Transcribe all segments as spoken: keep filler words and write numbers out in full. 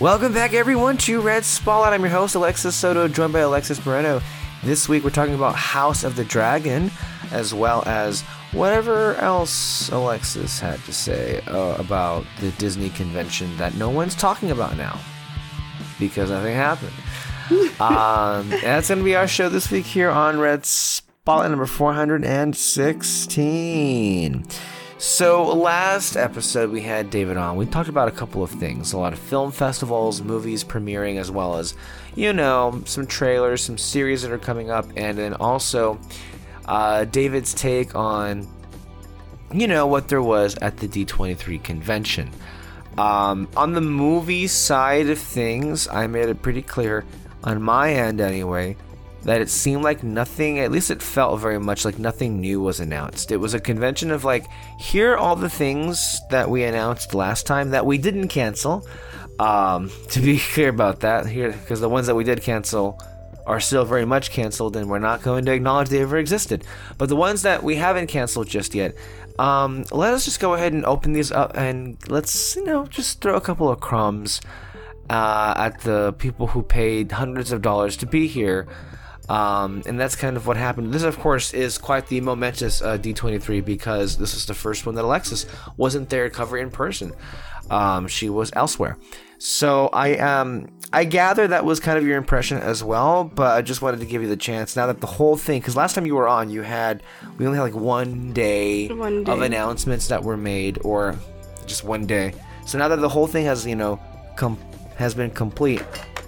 Welcome back, everyone, to Red Spotlight. I'm your host, Alexis Soto, joined by Alexis Moreno. This week, we're talking about House of the Dragon, as well as whatever else Alexis had to say uh, about the Disney convention that no one's talking about now, because nothing happened. um, that's going to be our show this week here on Red Spotlight number four hundred sixteen. So last episode we had David on. We talked about a couple of things, a lot of film festivals, movies premiering, as well as, you know, some trailers, some series that are coming up, and then also uh, David's take on, you know, what there was at the D twenty-three convention. Um, on the movie side of things, I made it pretty clear, on my end anyway, that it seemed like nothing, at least it felt very much like nothing new was announced. It was a convention of like, here are all the things that we announced last time that we didn't cancel. Um, to be clear about that, here, because the ones that we did cancel are still very much canceled, and we're not going to acknowledge they ever existed. But the ones that we haven't canceled just yet, um, let us just go ahead and open these up, and let's, you know, just throw a couple of crumbs uh, at the people who paid hundreds of dollars to be here. Um, and that's kind of what happened. This, of course, is quite the momentous uh, D twenty-three, because this is the first one that Alexis wasn't there to cover in person. Um, she was elsewhere. So I um I gather that was kind of your impression as well, but I just wanted to give you the chance now that the whole thing, because last time you were on, you had we only had like one day, one day of announcements that were made, or just one day. So now that the whole thing has, you know, com- has been complete,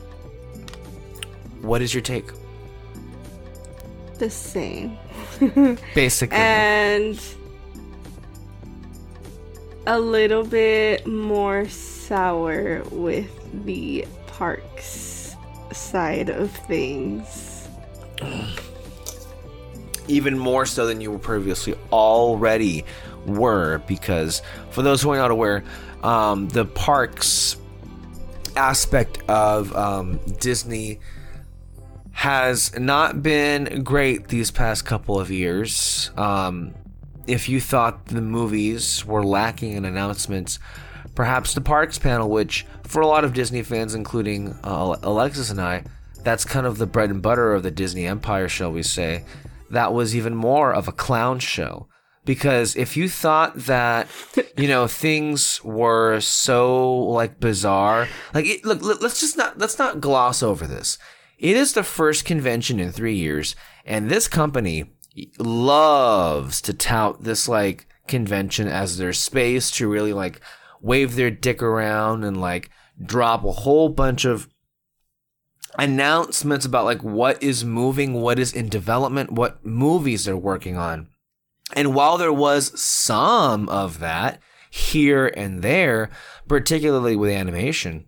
what is your take? The same. Basically. And a little bit more sour with the parks side of things. Even more so than you were previously already were, because for those who are not aware, um, the parks aspect of um, Disney has not been great these past couple of years. Um, if you thought the movies were lacking in announcements, perhaps the parks panel, which for a lot of Disney fans, including uh, Alexis and I, that's kind of the bread and butter of the Disney empire, shall we say, that was even more of a clown show. Because if you thought that, you know, things were so like bizarre, like it, look, let's just not let's not gloss over this. It is the first convention in three years, and this company loves to tout this, like, convention as their space to really, like, wave their dick around and, like, drop a whole bunch of announcements about, like, what is moving, what is in development, what movies they're working on. And while there was some of that here and there, particularly with animation,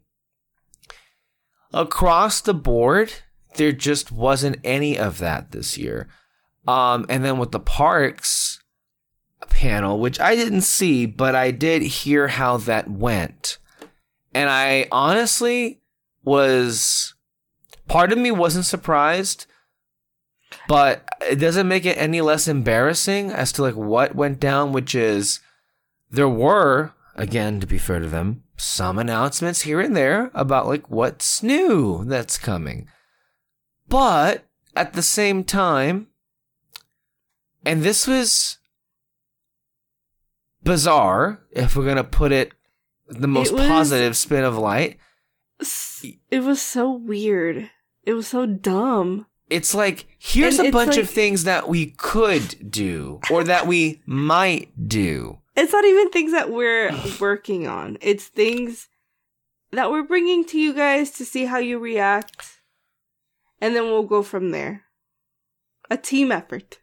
across the board, there just wasn't any of that this year. Um, and then with the parks panel, which I didn't see, but I did hear how that went. And I honestly was, part of me wasn't surprised, but it doesn't make it any less embarrassing as to like what went down, which is there were, again, to be fair to them, some announcements here and there about like what's new that's coming. But at the same time, and this was bizarre, if we're going to put it the most was, positive spin of light. It was so weird. It was so dumb. It's like, here's and a bunch like, of things that we could do or that we might do. It's not even things that we're working on. It's things that we're bringing to you guys to see how you react. And then we'll go from there. A team effort.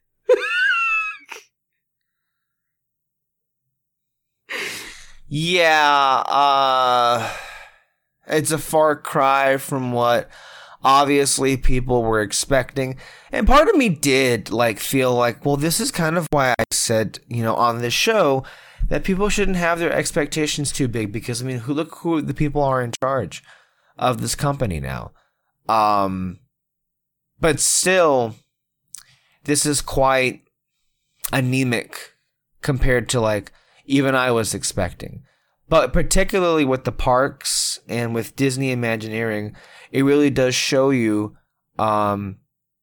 Yeah, uh, it's a far cry from what obviously people were expecting. And part of me did like feel like, well, this is kind of why I said, you know, on this show that people shouldn't have their expectations too big, because I mean, who look who the people are in charge of this company now. Um, but still, this is quite anemic compared to like even I was expecting. But particularly with the parks and with Disney Imagineering, it really does show you um,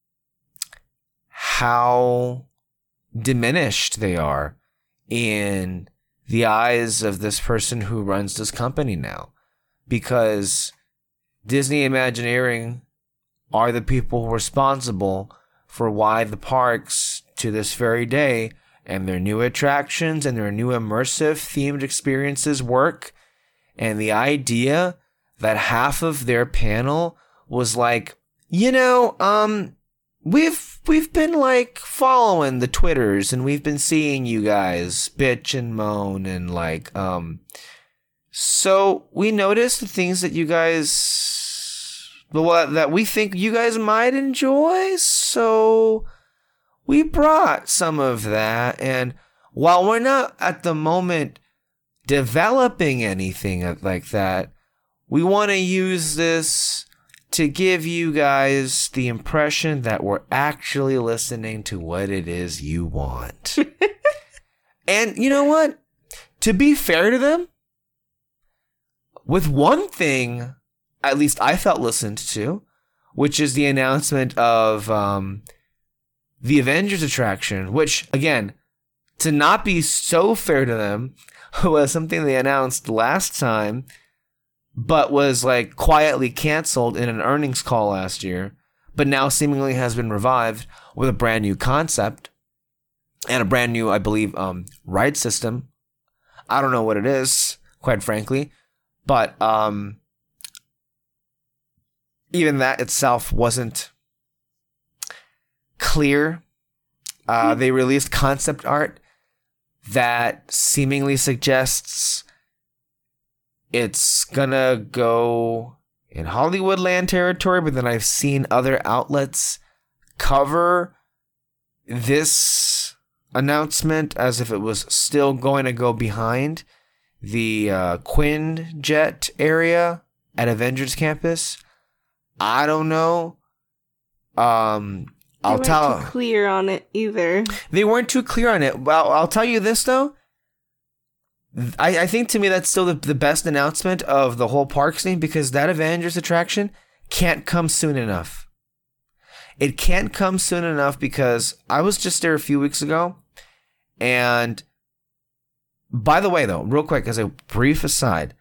how diminished they are in the eyes of this person who runs this company now. Because Disney Imagineering are the people responsible for why the parks to this very day and their new attractions and their new immersive themed experiences work. And the idea that half of their panel was like, you know, um, we've, we've been like following the Twitters and we've been seeing you guys bitch and moan and like, um, so we noticed the things that you guys, well, that we think you guys might enjoy. So we brought some of that, and while we're not at the moment developing anything like that, we want to use this to give you guys the impression that we're actually listening to what it is you want. And you know what? To be fair to them, with one thing, at least I felt listened to, which is the announcement of um, the Avengers attraction, which, again, to not be so fair to them, was something they announced last time, but was like quietly canceled in an earnings call last year, but now seemingly has been revived with a brand new concept and a brand new, I believe, um, ride system. I don't know what it is, quite frankly, but um, even that itself wasn't clear. Uh, they released concept art that seemingly suggests it's gonna go in Hollywoodland territory, but then I've seen other outlets cover this announcement as if it was still going to go behind the uh, Quinjet area at Avengers Campus. I don't know. Um, They I'll weren't tell. too clear on it either. They weren't too clear on it. Well, I'll tell you this though. I, I think to me that's still the, the best announcement of the whole park scene, because that Avengers attraction can't come soon enough. It can't come soon enough because I was just there a few weeks ago. And by the way, though, real quick, as a brief aside,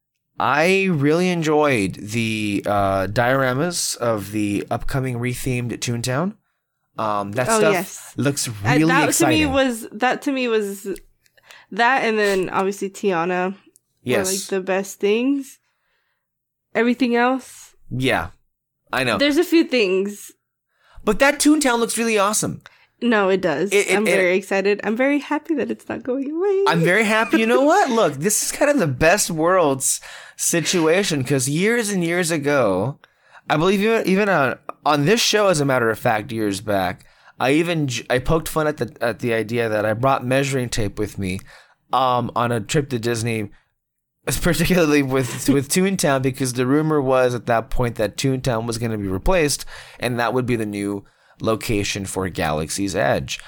I really enjoyed the uh, dioramas of the upcoming rethemed Toontown. Um, that Oh, stuff yes. looks Uh, really that exciting. to me was that to me was that, and then obviously Tiana. Yes. Were like the best things. Everything else, Yeah, I know. there's a few things. But that Toontown looks really awesome. No, it does. It- it- I'm it- very excited. I'm very happy that it's not going away. I'm very happy. You know what? Look, this is kind of the best worlds situation, because years and years ago, I believe even, even on, on this show, as a matter of fact, years back, I even j- I poked fun at the at the idea that I brought measuring tape with me um, on a trip to Disney, particularly with with Toontown, because the rumor was at that point that Toontown was going to be replaced, and that would be the new location for Galaxy's Edge.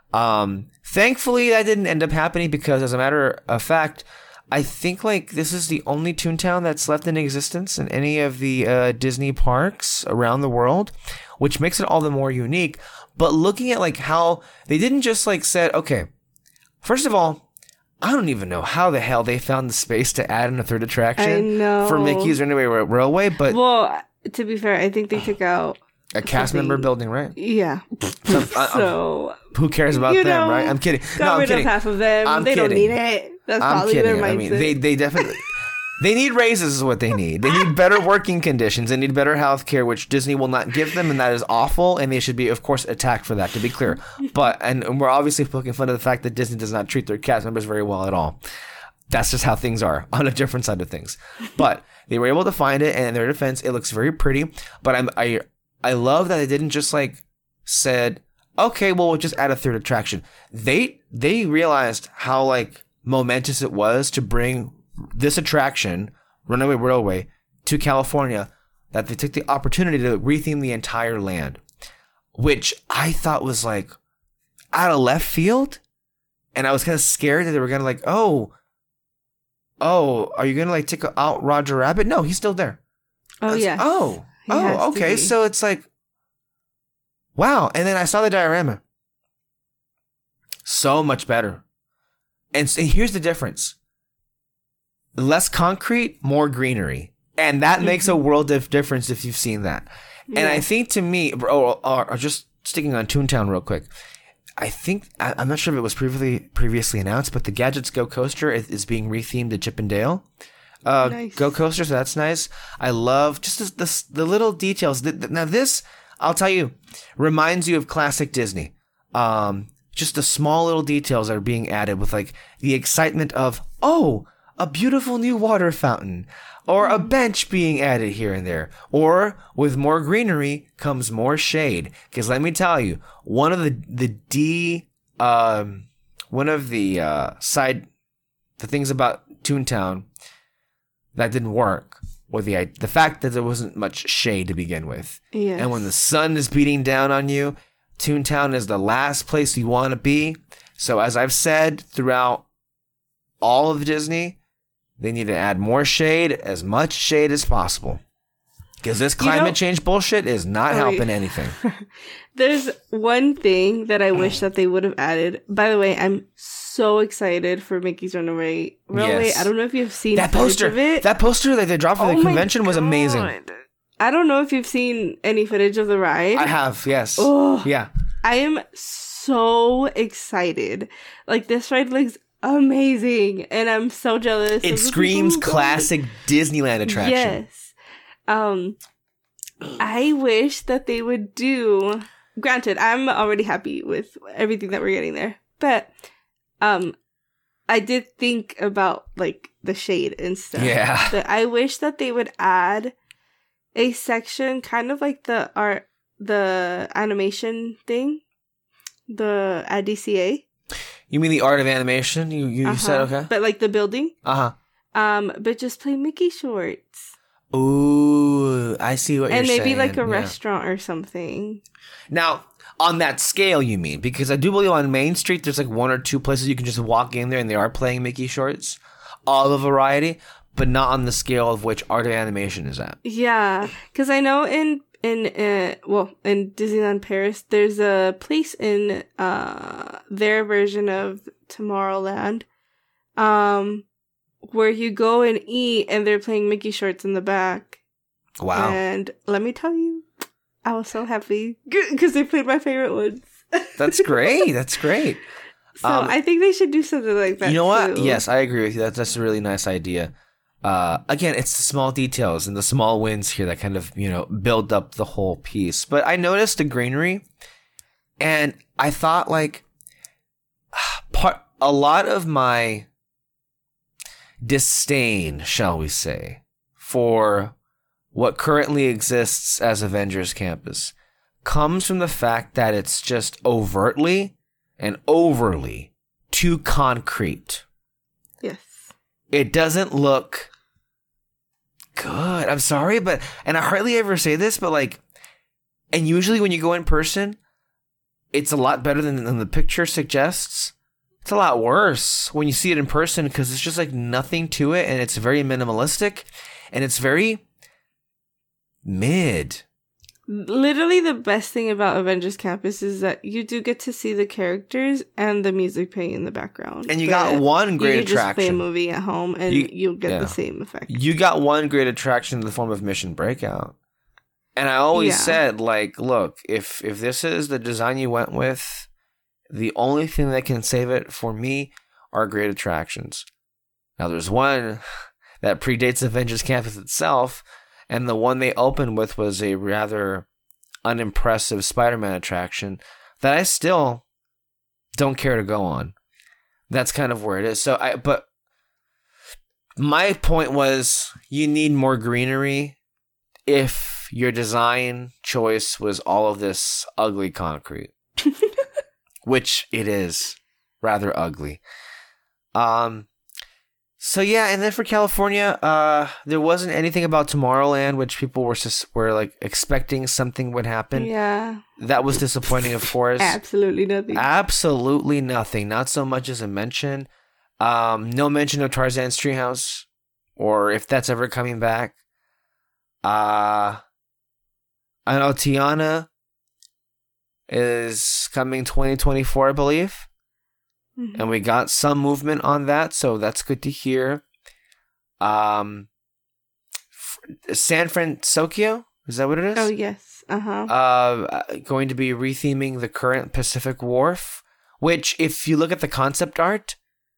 Um, thankfully, that didn't end up happening, because as a matter of fact, I think like this is the only Toontown that's left in existence in any of the uh, Disney parks around the world, which makes it all the more unique. But looking at like how they didn't just like said, okay, first of all, I don't even know how the hell they found the space to add in a third attraction I know. for Mickey's Runaway Railway, but Well, to be fair, I think they took out a cast something- member building, right? Yeah. So, uh, so who cares about you them, know, right? I'm kidding. got No, I'm rid kidding. of half of them. I'm they don't kidding. need it. That's I'm probably kidding. their mindset. I mean, they they definitely they need raises is what they need. They need better working conditions. They need better health care, which Disney will not give them, and that is awful. And they should be, of course, attacked for that. To be clear, but and we're obviously poking fun of the fact that Disney does not treat their cast members very well at all. That's just how things are on a different side of things. But they were able to find it, and in their defense, it looks very pretty. But I'm I I love that they didn't just like said, okay, well, we'll just add a third attraction. They they realized how like momentous it was to bring this attraction, Runaway Railway, to California, that they took the opportunity to retheme the entire land, which I thought was like out of left field. And I was kind of scared that they were going to like, oh, oh, are you gonna like take out Roger Rabbit? No, he's still there. Oh yeah. Oh, oh, okay. So it's like, wow. And then I saw the diorama. So much better. And, and here's the difference: less concrete, more greenery, and that mm-hmm. makes a world of difference if you've seen that. Yeah. And I think to me, or, or, or just sticking on Toontown real quick. I think I, I'm not sure if it was previously previously announced, but the Gadgets Go Coaster is, is being rethemed to Chip and Dale uh, nice. Go Coaster, so that's nice. I love just the the, the little details. The, the, now this, I'll tell you, reminds you of classic Disney. Um, just the small little details that are being added with like the excitement of, oh, a beautiful new water fountain, or a bench being added here and there, or with more greenery comes more shade. Because let me tell you, one of the the D, um, one of the uh, side, the things about Toontown that didn't work, or the the fact that there wasn't much shade to begin with. Yes. And when the sun is beating down on you, Toontown is the last place you want to be. So as I've said throughout all of Disney, they need to add more shade, as much shade as possible. Because this climate you know, change bullshit is not oh, helping anything. There's one thing that I wish that they would have added. By the way, I'm so excited for Mickey's Runaway Railway. Yes. I don't know if you've seen that poster. Of it. That poster that they dropped for oh the convention was amazing. I don't know if you've seen any footage of the ride. I have, yes. Oh, yeah. I am so excited. Like, this ride looks amazing, and I'm so jealous. It screams classic Disneyland attraction. Yes. Um, I wish that they would do. Granted, I'm already happy with everything that we're getting there, but um, I did think about like the shade and stuff. Yeah. But I wish that they would add a section, kind of like the art, the animation thing, the at D C A. You mean the art of animation? You you, uh-huh. you said okay, but like the building. Uh huh. Um, but just play Mickey shorts. Ooh, I see what and you're saying. And maybe like a yeah. restaurant or something. Now, on that scale, you mean? Because I do believe on Main Street, there's like one or two places you can just walk in there and they are playing Mickey shorts. All the variety, but not on the scale of which art of animation is at. Yeah, because I know in in uh, well in Disneyland Paris, there's a place in uh their version of Tomorrowland, um, where you go and eat and they're playing Mickey shorts in the back. Wow! And let me tell you, I was so happy because they played my favorite ones. That's great. That's great. So um, I think they should do something like that. You know what? Too. Yes, I agree with you. That's that's a really nice idea. Uh, again, it's the small details and the small wins here that kind of, you know, build up the whole piece. But I noticed the greenery, and I thought like part a lot of my disdain, shall we say, for what currently exists as Avengers Campus comes from the fact that it's just overtly and overly too concrete. Yes. It doesn't look good. I'm sorry, but, and I hardly ever say this, but like, and usually when you go in person, it's a lot better than, than the picture suggests. It's a lot worse when you see it in person because it's just like nothing to it, and it's very minimalistic, and it's very mid. Literally the best thing about Avengers Campus is that you do get to see the characters and the music playing in the background. And you got one great you attraction. You just play a movie at home and you, you'll get yeah. the same effect. You got one great attraction in the form of Mission Breakout. And I always yeah. said, like, look, if if this is the design you went with, the only thing that can save it for me are great attractions. Now, there's one that predates Avengers Campus itself, and the one they opened with was a rather unimpressive Spider-Man attraction that I still don't care to go on. That's kind of where it is. So I, but my point was, you need more greenery if your design choice was all of this ugly concrete, which it is rather ugly. Um. So yeah, and then for California, uh, there wasn't anything about Tomorrowland, which people were just were like expecting something would happen. Yeah, that was disappointing, of course. Absolutely nothing. Absolutely nothing. Not so much as a mention. Um, no mention of Tarzan's Treehouse, or if that's ever coming back. Uh, I know Tiana is coming twenty twenty-four, I believe. Mm-hmm. And we got some movement on that, so that's good to hear. Um, San Francisco, is that what it is? Oh, yes. Uh-huh. Uh, going to be retheming the current Pacific Wharf, which, if you look at the concept art,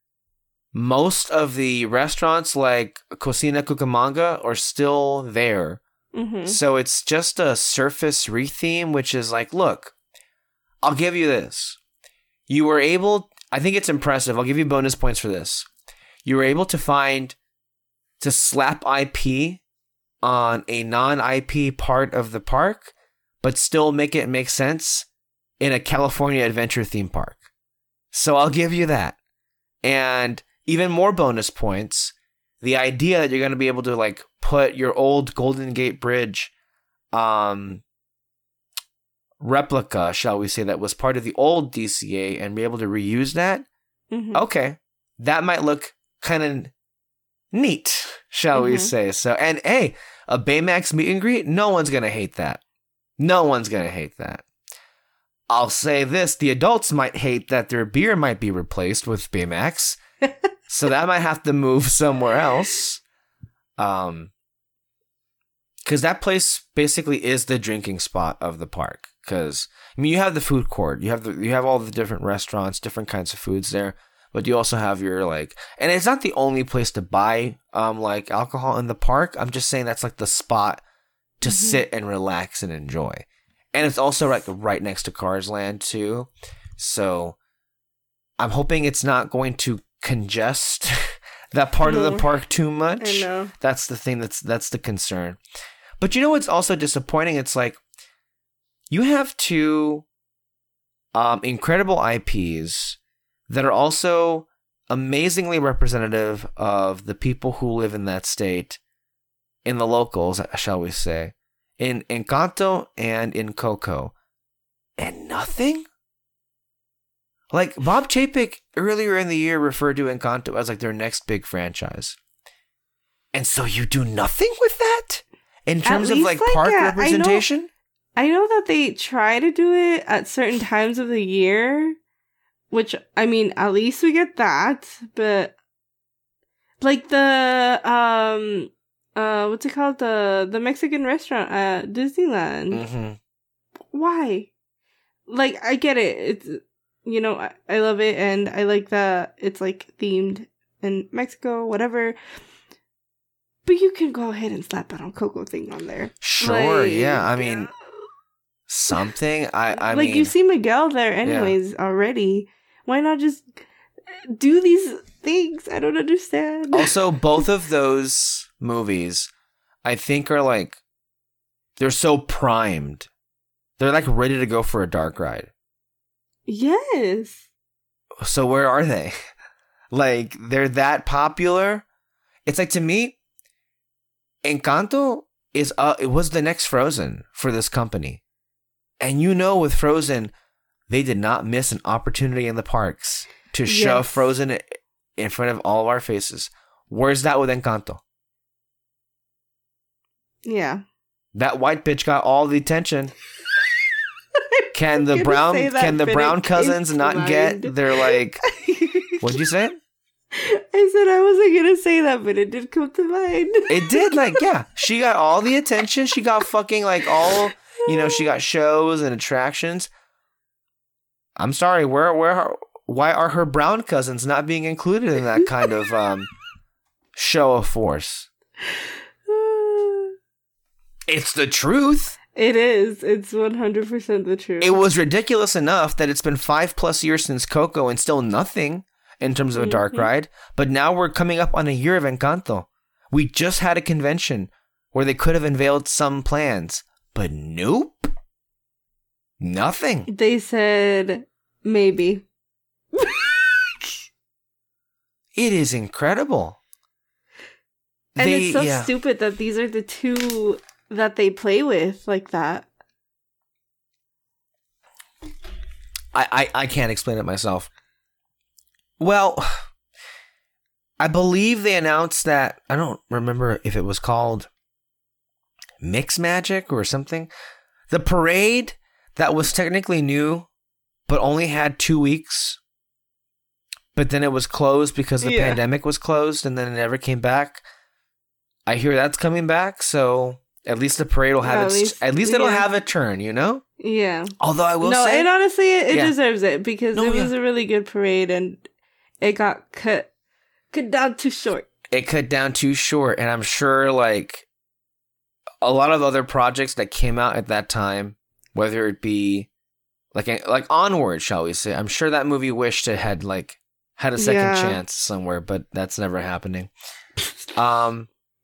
most of the restaurants like Cocina Cucamonga are still there. Mm-hmm. So it's just a surface retheme, which is like, look, I'll give you this. You were able, I think it's impressive. I'll give you bonus points for this. You were able to find, to slap I P on a non-I P part of the park, but still make it make sense in a California adventure theme park. So I'll give you that. And even more bonus points, the idea that you're going to be able to like put your old Golden Gate Bridge um, replica, shall we say, that was part of the old D C A and be able to reuse that. Mm-hmm. Okay. That might look kind of neat, shall mm-hmm. we say. So, and hey, a Baymax meet and greet, no one's going to hate that. No one's going to hate that. I'll say this, the adults might hate that their beer might be replaced with Baymax. So that might have to move somewhere else. Um, because that place basically is the drinking spot of the park. Because I mean, you have the food court, you have the you have all the different restaurants, different kinds of foods there, but you also have your like, and it's not the only place to buy um like alcohol in the park. I'm just saying that's like the spot to mm-hmm. sit and relax and enjoy, and it's also like right next to Cars Land too. So I'm hoping it's not going to congest that part mm-hmm. of the park too much. I know. That's the thing that's that's the concern. But you know what's also disappointing? It's like you have two um, incredible I Ps that are also amazingly representative of the people who live in that state, in the locals, shall we say, in Encanto and in Coco, and nothing? Like, Bob Chapek earlier in the year referred to Encanto as like their next big franchise. And so you do nothing with that? In terms of like, like park uh, representation? I know, I know that they try to do it at certain times of the year, which, I mean, at least we get that, but like the, um, uh, what's it called? The, the Mexican restaurant at Disneyland. Mm-hmm. Why? Like, I get it. It's, you know, I, I love it, and I like that it's like themed in Mexico, whatever. But you can go ahead and slap that on Coco thing on there. Sure, like, yeah. I mean, something. I, I like mean, you see Miguel there anyways yeah. already. Why not just do these things? I don't understand. Also, both of those movies, I think, are like, they're so primed. They're like ready to go for a dark ride. Yes. So where are they? Like, they're that popular? It's like, to me, Encanto is uh, it was the next Frozen for this company. And you know, with Frozen, they did not miss an opportunity in the parks to yes. shove Frozen in front of all of our faces. Where's that with Encanto? Yeah. That white bitch got all the attention. Can the brown can the brown cousins not mind. get their like what'd you say? I said I wasn't gonna say that, but it did come to mind. It did, like, yeah. She got all the attention. She got fucking like all, you know, she got shows and attractions. I'm sorry, where where why are her brown cousins not being included in that kind of um show of force? It's the truth. It is. It's one hundred percent the truth. It was ridiculous enough that it's been five plus years since Coco and still nothing in terms of a dark mm-hmm. ride. But now we're coming up on a year of Encanto. We just had a convention where they could have unveiled some plans. But nope. Nothing. They said maybe. It is incredible. And they, it's so yeah. stupid that these are the two that they play with like that. I, I, I can't explain it myself. Well, I believe they announced that, I don't remember if it was called Mix Magic or something. The parade that was technically new, but only had two weeks. But then it was closed because the Yeah. pandemic was closed and then it never came back. I hear that's coming back, so at least the parade will have At its, least- at least it'll yeah. have a turn, you know? Yeah. Although I will no, say, and honestly, it, it Yeah. deserves it because No, it was yeah. a really good parade and it got cut cut down too short. it cut down too short, and I'm sure like a lot of other projects that came out at that time, whether it be like like Onward, shall we say, I'm sure that movie wished it had like had a second Yeah. chance somewhere, but that's never happening. Um.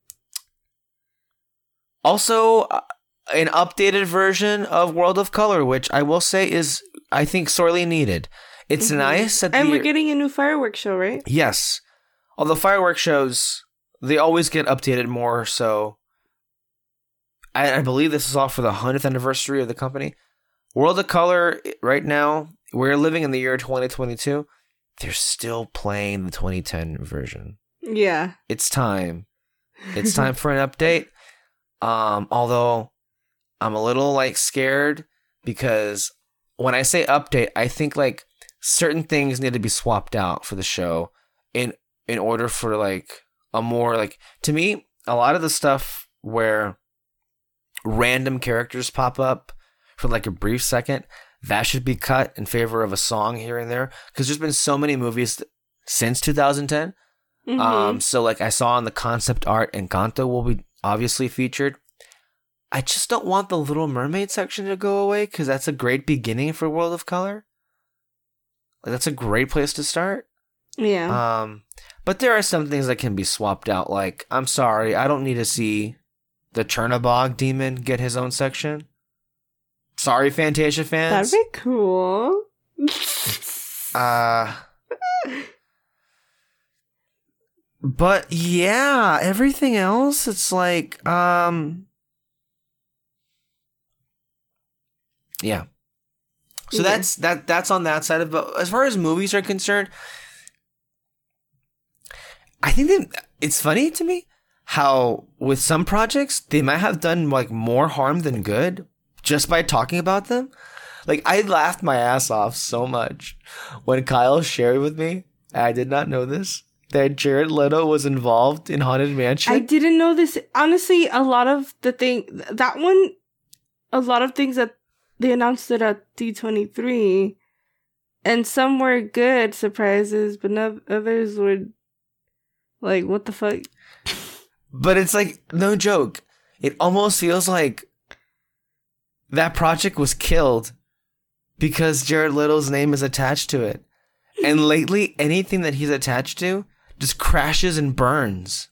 Also, uh, an updated version of World of Color, which I will say is, I think, sorely needed. It's Mhm. nice that And the we're getting a new fireworks show, right? yes, although fireworks shows they always get updated more. So, I, I believe this is all for the hundredth anniversary of the company. World of Color right now, we're living in the year twenty twenty-two. They're still playing the twenty ten version. Yeah. It's time. It's time for an update. Um, although I'm a little like scared because when I say update, I think like certain things need to be swapped out for the show in in order for like a more like to me a lot of the stuff where random characters pop up for like a brief second, that should be cut in favor of a song here and there because there's been so many movies th- since two thousand ten. Mhm. Um, so like I saw in the concept art, Encanto will be obviously featured. I just don't want the Little Mermaid section to go away because that's a great beginning for World of Color. Like that's a great place to start. yeah. Um, but there are some things that can be swapped out. Like I'm sorry, I don't need to see the Chernabog demon get his own section. Sorry, Fantasia fans. That'd be cool. Uh, but yeah, everything else, it's like, um, yeah. So Yeah. that's that. That's on that side of. But as far as movies are concerned, I think that it's funny to me how with some projects they might have done like more harm than good just by talking about them. Like I laughed my ass off so much when Kyle shared with me. I did not know this that Jared Leto was involved in Haunted Mansion. I didn't know this. Honestly, a lot of the thing that one, a lot of things that they announced it at D twenty-three, and some were good surprises, but no, others were like, what the fuck? But it's like no joke. It almost feels like that project was killed because Jared Leto's name is attached to it. And lately, anything that he's attached to just crashes and burns.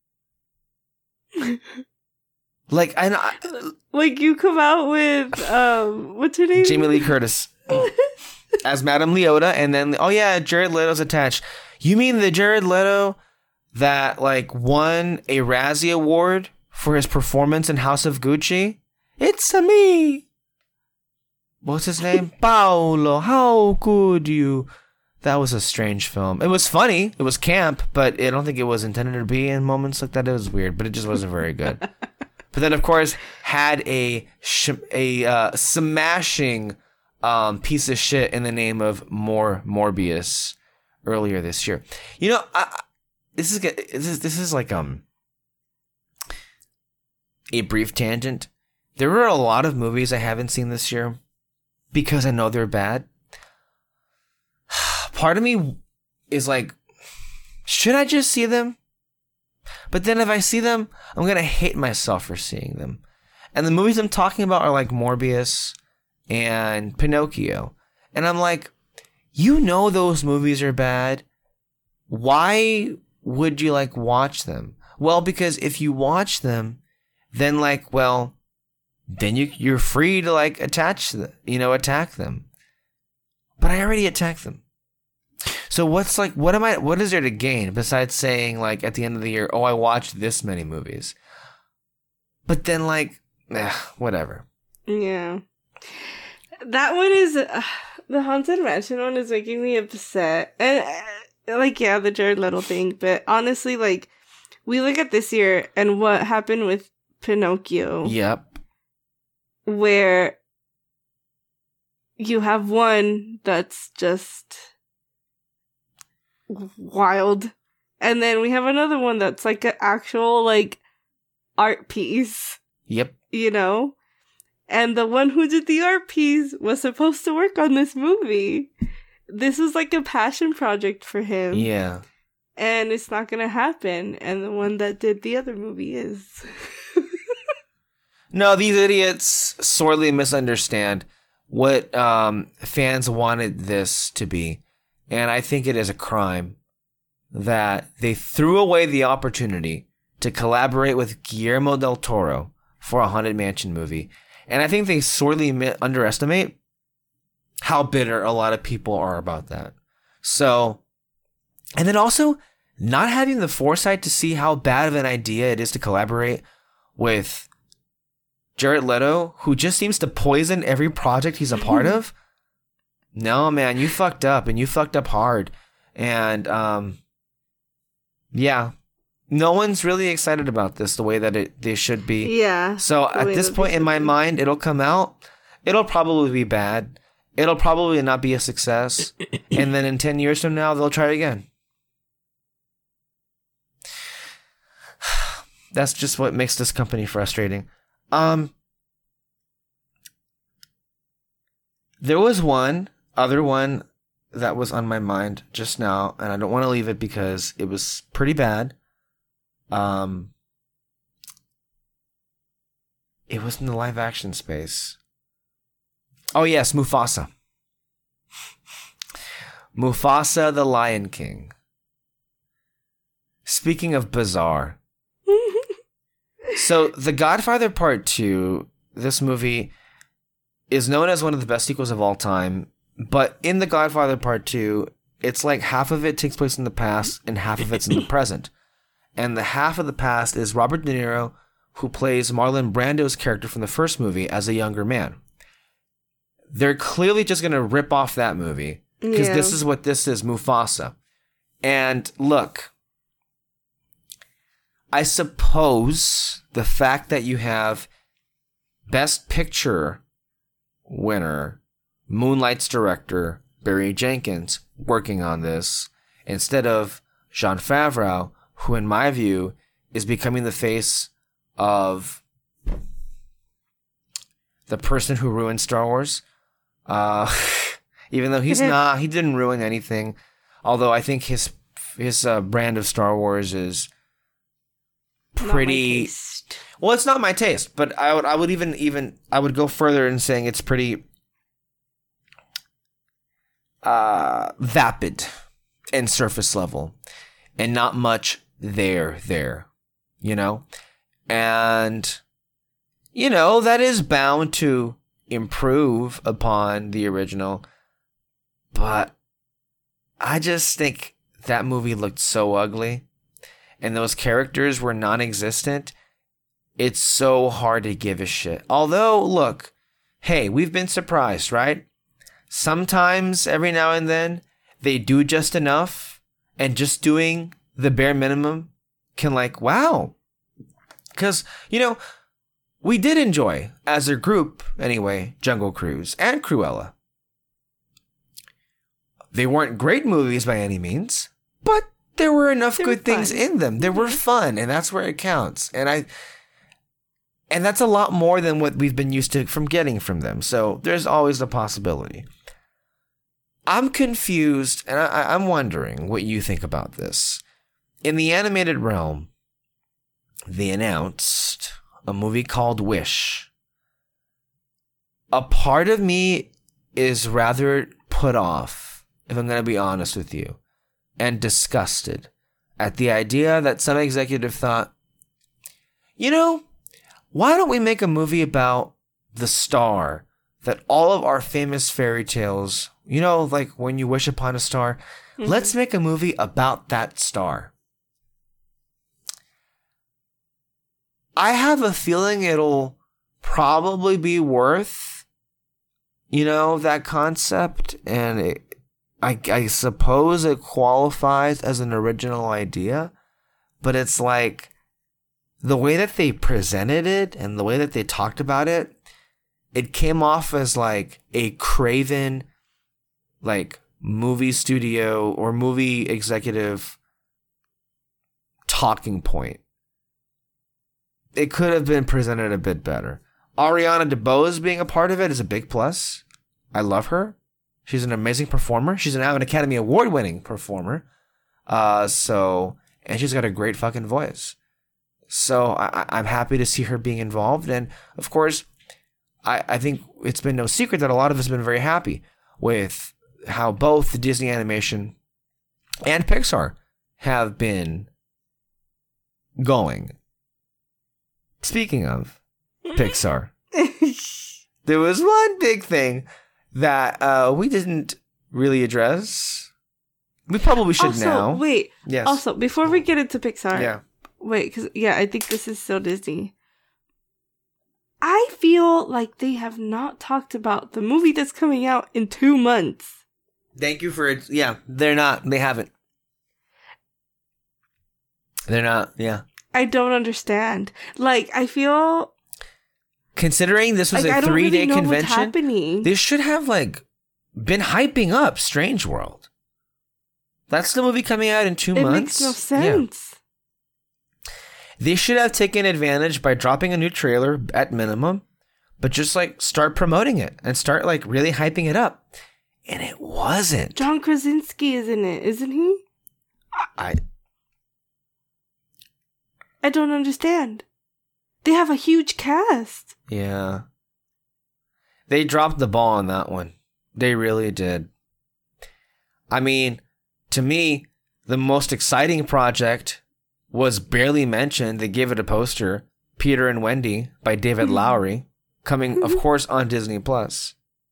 Like I know Like you come out with um, what's her name? Jamie Lee Curtis as Madame Leota, and then oh yeah, Jared Leto's attached. You mean the Jared Leto that like won a Razzie Award for his performance in House of Gucci? It's a me. What's his name? Paolo. How could you? That was a strange film. It was funny. It was camp, but I don't think it was intended to be in moments like that. It was weird, but it just wasn't very good. But then, of course, had a sh- a uh, smashing um, piece of shit in the name of more Morbius earlier this year. You know, I, I- this is this is this is like um a brief tangent. There were a lot of movies I haven't seen this year because I know they're bad. Part of me is like, should I just see them? But then if I see them, I'm going to hate myself for seeing them. And the movies I'm talking about are like Morbius and Pinocchio. And I'm like, you know those movies are bad. Why would you like watch them? Well, because if you watch them, then like, well, then you, you're free to like attach them, you know, attack them. But I already attacked them. So what's like, what am I, what is there to gain besides saying like at the end of the year, oh, I watched this many movies. But then like, eh, whatever. Yeah. That one is, uh, the Haunted Mansion one is making me upset. And uh, like, yeah, the Jared Leto thing. But honestly, like, we look at this year and what happened with Pinocchio. Yep. Where you have one that's just wild. And then we have another one that's like an actual, like, art piece. Yep. You know? And the one who did the art piece was supposed to work on this movie. This was like a passion project for him. Yeah. And it's not gonna happen. And the one that did the other movie is. No, these idiots sorely misunderstand what um, fans wanted this to be. And I think it is a crime that they threw away the opportunity to collaborate with Guillermo del Toro for a Haunted Mansion movie. And I think they sorely mi- underestimate how bitter a lot of people are about that. So, and then also not having the foresight to see how bad of an idea it is to collaborate with Jared Leto, who just seems to poison every project he's a part of. No, man, you fucked up, and you fucked up hard. And, um, yeah, no one's really excited about this the way that it they should be. Yeah. So at this point in my mind, it'll come out. It'll probably be bad. It'll probably not be a success. And then in ten years from now, they'll try it again. That's just what makes this company frustrating. Um, there was one other one that was on my mind just now, and I don't want to leave it because it was pretty bad. Um, it was in the live action space. Oh yes, Mufasa. Mufasa the Lion King. Speaking of bizarre. So, The Godfather Part two, this movie, is known as one of the best sequels of all time. But in The Godfather Part two, it's like half of it takes place in the past and half of it's in the present. And the half of the past is Robert De Niro, who plays Marlon Brando's character from the first movie as a younger man. They're clearly just going to rip off that movie. Because Yeah. this is what this is, Mufasa. And look, I suppose the fact that you have Best Picture winner, Moonlight's director, Barry Jenkins, working on this, instead of Jon Favreau, who in my view is becoming the face of the person who ruined Star Wars. Uh, even though he's not, he didn't ruin anything. Although I think his his uh, brand of Star Wars is pretty. Well, it's not my taste, but I would I would even even I would go further in saying it's pretty uh, vapid and surface level, and not much there there, you know, and you know that is bound to improve upon the original, but I just think that movie looked so ugly, and those characters were non-existent. It's so hard to give a shit. Although, look, hey, we've been surprised, right? Sometimes, every now and then, they do just enough, and just doing the bare minimum can, like, wow. Because, you know, we did enjoy, as a group, anyway, Jungle Cruise and Cruella. They weren't great movies by any means, but there were enough They good were things fun. in them. They were fun, and that's where it counts. And I... And that's a lot more than what we've been used to from getting from them. So there's always a possibility. I'm confused, and I, I'm wondering what you think about this. In the animated realm, they announced a movie called Wish. A part of me is rather put off, if I'm going to be honest with you, and disgusted at the idea that some executive thought, you know, why don't we make a movie about the star that all of our famous fairy tales, you know, like When You Wish Upon a Star, mm-hmm. Let's make a movie about that star. I have a feeling it'll probably be worth, you know, that concept, and it, I, I suppose it qualifies as an original idea, but it's like the way that they presented it and the way that they talked about it, it came off as like a craven, like movie studio or movie executive talking point. It could have been presented a bit better. Ariana DeBose being a part of it is a big plus. I love her. She's an amazing performer. She's an Academy Award winning performer. Uh, so, and she's got a great fucking voice. So I, I'm happy to see her being involved. And of course, I, I think it's been no secret that a lot of us have been very happy with how both Disney Animation and Pixar have been going. Speaking of Pixar, there was one big thing that uh, we didn't really address. We probably should also, now. Wait. Yes. Also, before we get into Pixar. Yeah. Wait, because, yeah, I think this is so Disney. I feel like they have not talked about the movie that's coming out in two months. Thank you for it. Yeah, they're not. They haven't. They're not. Yeah. I don't understand. Like, I feel... Considering this was like, a three-day really convention, this should have, like, been hyping up Strange World. That's the movie coming out in two it months. It makes no sense. Yeah. They should have taken advantage by dropping a new trailer at minimum, but just, like, start promoting it and start, like, really hyping it up. And it wasn't. John Krasinski is in it, isn't he? I... I don't understand. They have a huge cast. Yeah. They dropped the ball on that one. They really did. I mean, to me, the most exciting project was barely mentioned. They gave it a poster, Peter and Wendy by David Lowery, coming, of course, on Disney Plus.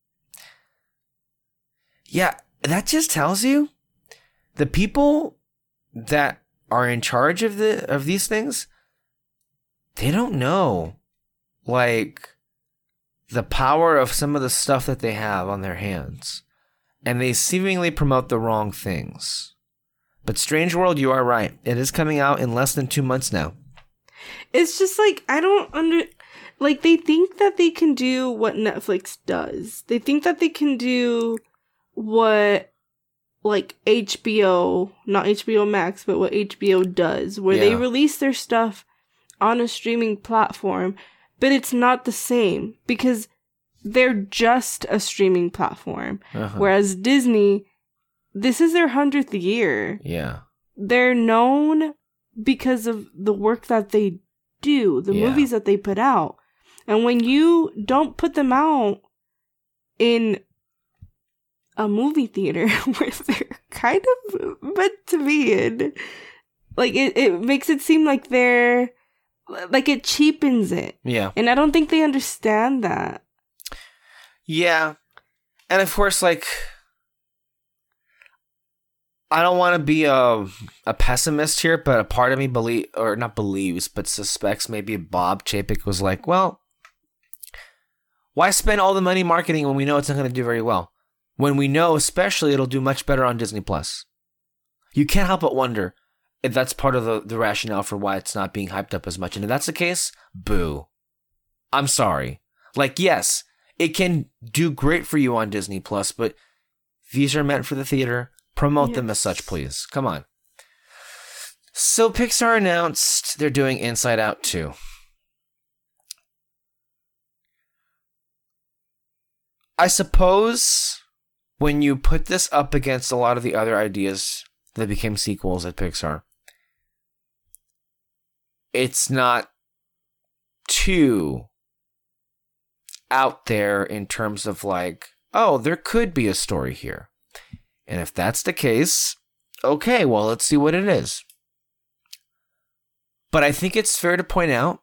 Yeah, that just tells you the people that are in charge of the of these things, they don't know, like, the power of some of the stuff that they have on their hands. And they seemingly promote the wrong things. But Strange World, you are right. It is coming out in less than two months now. It's just like, I don't under... Like, they think that they can do what Netflix does. They think that they can do what, like, H B O, not H B O Max, but what H B O does, where Yeah. they release their stuff on a streaming platform, but it's not the same because they're just a streaming platform. Uh-huh. Whereas Disney, this is their hundredth year. Yeah. They're known because of the work that they do, the Yeah. movies that they put out. And when you don't put them out in a movie theater where they're kind of meant to be in, like, it, it makes it seem like they're, like, it cheapens it. Yeah. And I don't think they understand that. Yeah. And of course, like, I don't want to be a, a pessimist here, but a part of me believe, or not believes, but suspects maybe Bob Chapek was like, well, why spend all the money marketing when we know it's not going to do very well? When we know, especially, it'll do much better on Disney Plus. You can't help but wonder if that's part of the, the rationale for why it's not being hyped up as much. And if that's the case, boo. I'm sorry. Like, yes, it can do great for you on Disney Plus, but these are meant for the theater. Promote Yes. them as such, please. Come on. So Pixar announced they're doing Inside Out two. I suppose when you put this up against a lot of the other ideas that became sequels at Pixar, it's not too out there in terms of like, oh, there could be a story here. And if that's the case, okay, well, let's see what it is. But I think it's fair to point out,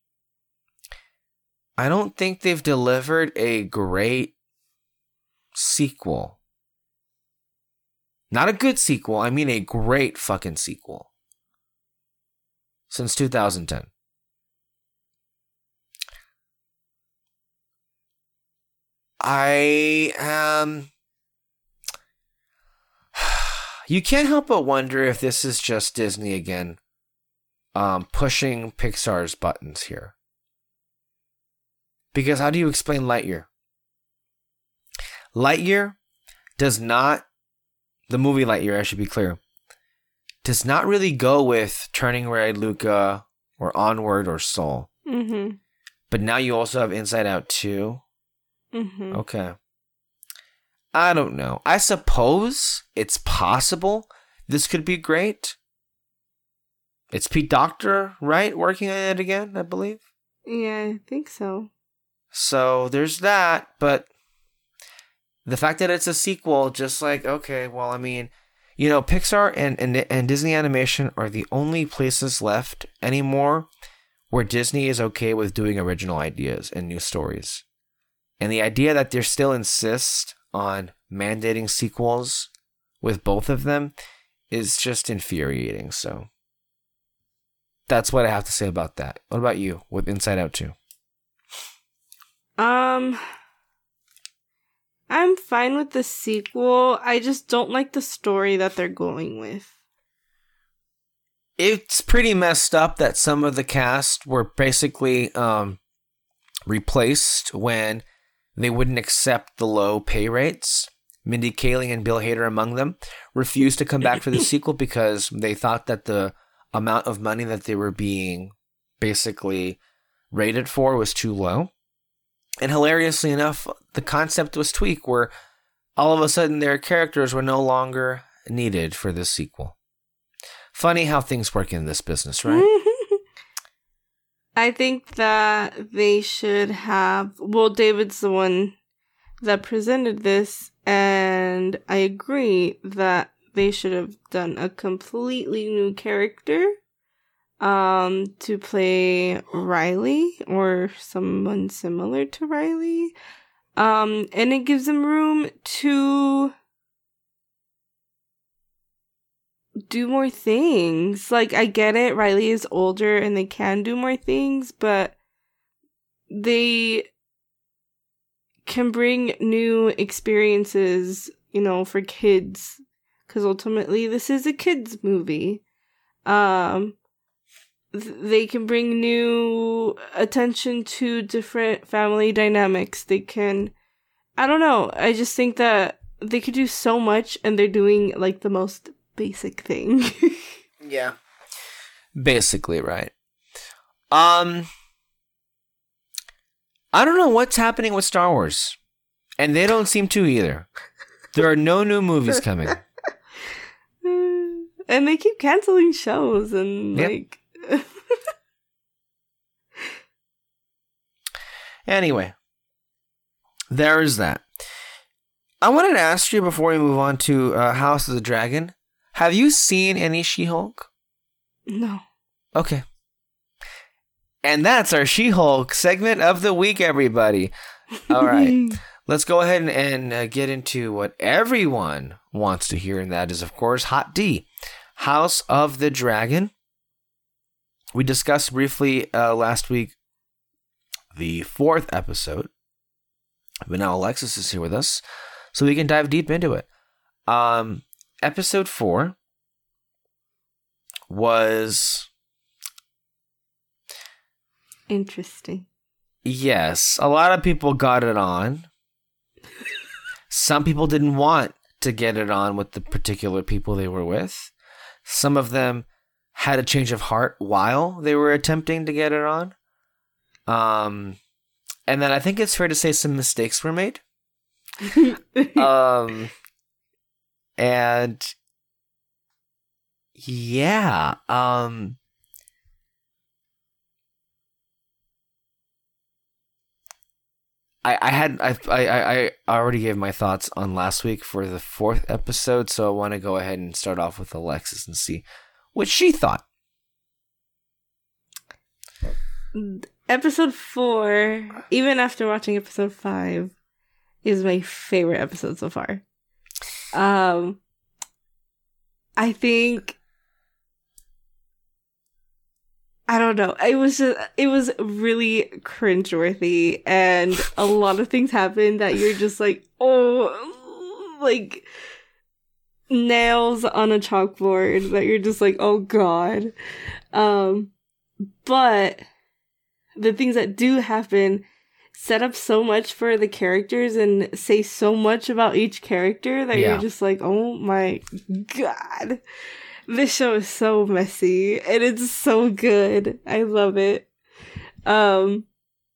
I don't think they've delivered a great sequel. Not a good sequel, I mean a great fucking sequel. Since two thousand ten. I am... you can't help but wonder if this is just Disney again, um, pushing Pixar's buttons here. Because how do you explain Lightyear? Lightyear does not, the movie Lightyear, I should be clear, does not really go with Turning Red, Luca, or Onward, or Soul. Mm-hmm. But now you also have Inside Out two. Mm-hmm. Okay. I don't know. I suppose it's possible this could be great. It's Pete Docter, right? Working on it again, I believe. Yeah, I think so. So there's that, but the fact that it's a sequel, just like, okay, well, I mean, you know, Pixar and, and, and Disney Animation are the only places left anymore where Disney is okay with doing original ideas and new stories. And the idea that they still insist on mandating sequels with both of them is just infuriating. So that's what I have to say about that. What about you with Inside Out two? Um, I'm fine with the sequel. I just don't like the story that they're going with. It's pretty messed up that some of the cast were basically um, replaced when they wouldn't accept the low pay rates. Mindy Kaling and Bill Hader among them refused to come back for the sequel because they thought that the amount of money that they were being basically rated for was too low. And hilariously enough, the concept was tweaked where all of a sudden their characters were no longer needed for this sequel. Funny how things work in this business, right? I think that they should have... Well, David's the one that presented this, and I agree that they should have done a completely new character um, to play Riley, or someone similar to Riley. Um, and it gives them room to do more things. Like, I get it, Riley is older and they can do more things, but they can bring new experiences, you know, for kids, because ultimately this is a kids movie. Um, th- they can bring new attention to different family dynamics. They can, I don't know, I just think that they could do so much, and they're doing, like, the most basic thing. Yeah. Basically, right. Um, I don't know what's happening with Star Wars. And they don't seem to either. There are no new movies coming. And they keep canceling shows and, yep. like... Anyway. There is that. I wanted to ask you before we move on to uh, House of the Dragon. Have you seen any She-Hulk? No. Okay. And that's our She-Hulk segment of the week, everybody. All right. Let's go ahead and, and uh, get into what everyone wants to hear, and that is, of course, Hot D. House of the Dragon. We discussed briefly uh, last week the fourth episode. But now Alexis is here with us, so we can dive deep into it. Um... Episode four was... interesting. Yes, a lot of people got it on. Some people didn't want to get it on with the particular people they were with. Some of them had a change of heart while they were attempting to get it on. Um, and then I think it's fair to say some mistakes were made. um... And yeah, um, I I had I I I already gave my thoughts on last week for the fourth episode, so I want to go ahead and start off with Alexis and see what she thought. Episode four, even after watching episode five, is my favorite episode so far. Um, I think, I don't know, it was just, it was really cringeworthy, and a lot of things happened that you're just like, oh, like, nails on a chalkboard that you're just like, oh god. Um, but the things that do happen set up so much for the characters and say so much about each character that yeah. you're just like, oh my god. This show is so messy and it's so good. I love it. Um,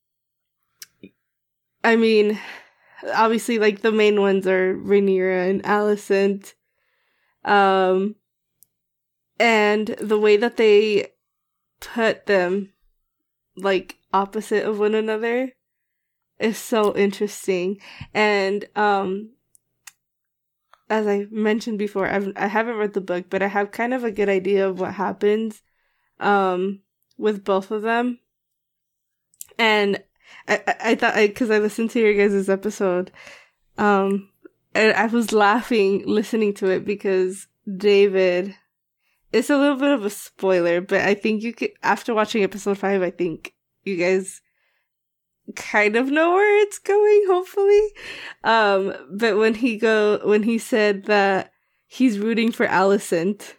I mean, obviously, like, the main ones are Rhaenyra and Alicent. Um, and the way that they put them, like, opposite of one another is so interesting. And, um, as I mentioned before, I've, I haven't read the book, but I have kind of a good idea of what happens um, with both of them. And I, I, I thought, because I, I listened to your guys' episode, um, and I was laughing listening to it because David, it's a little bit of a spoiler, but I think you could, after watching episode five, I think you guys kind of know where it's going, hopefully. Um, but when he go, when he said that he's rooting for Alicent,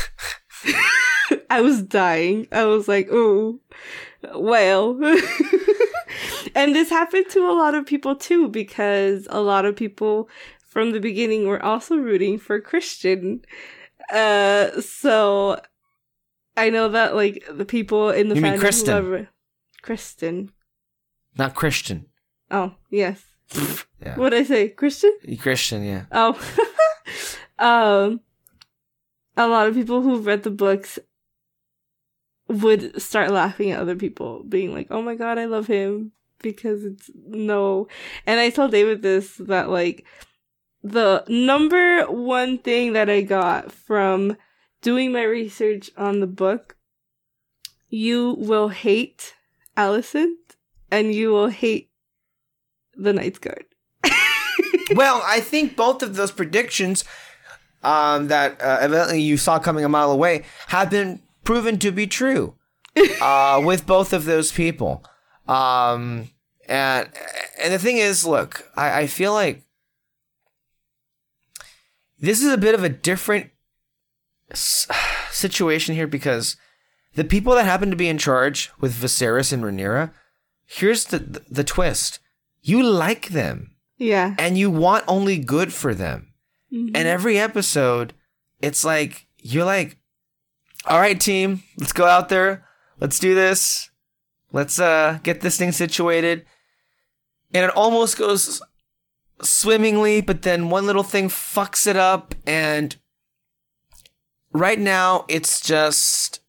I was dying. I was like, oh, well. And this happened to a lot of people too, because a lot of people from the beginning were also rooting for Christian. Uh, so I know that, like, the people in the you fandom mean Kristen? who love Kristen. Not Christian. Oh, yes. Yeah. What did I say? Christian? Christian, yeah. Oh. um, a lot of people who've read the books would start laughing at other people, being like, oh my god, I love him, because it's no. And I told David this, that, like, the number one thing that I got from doing my research on the book, you will hate Alicent, and you will hate the Night's Guard. Well, I think both of those predictions um, that uh, evidently you saw coming a mile away have been proven to be true uh, with both of those people. Um, and and the thing is, look, I, I feel like this is a bit of a different s- situation here, because the people that happen to be in charge with Viserys and Rhaenyra, here's the, the the twist. You like them. Yeah. And you want only good for them. Mm-hmm. And every episode, it's like, you're like, all right, team, let's go out there. Let's do this. Let's uh get this thing situated. And it almost goes swimmingly, but then one little thing fucks it up. And right now, it's just...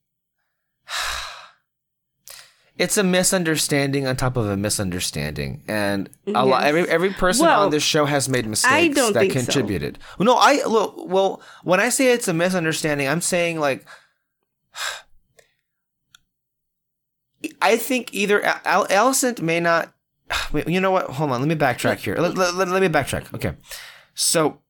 It's a misunderstanding on top of a misunderstanding, and a yes. lot. Every every person well, on this show has made mistakes I don't that think contributed. So. No, I look. Well, when I say it's a misunderstanding, I'm saying, like, I think either Al- Alicent may not. You know what? Hold on. Let me backtrack here. Let, let, let, let me backtrack. Okay, so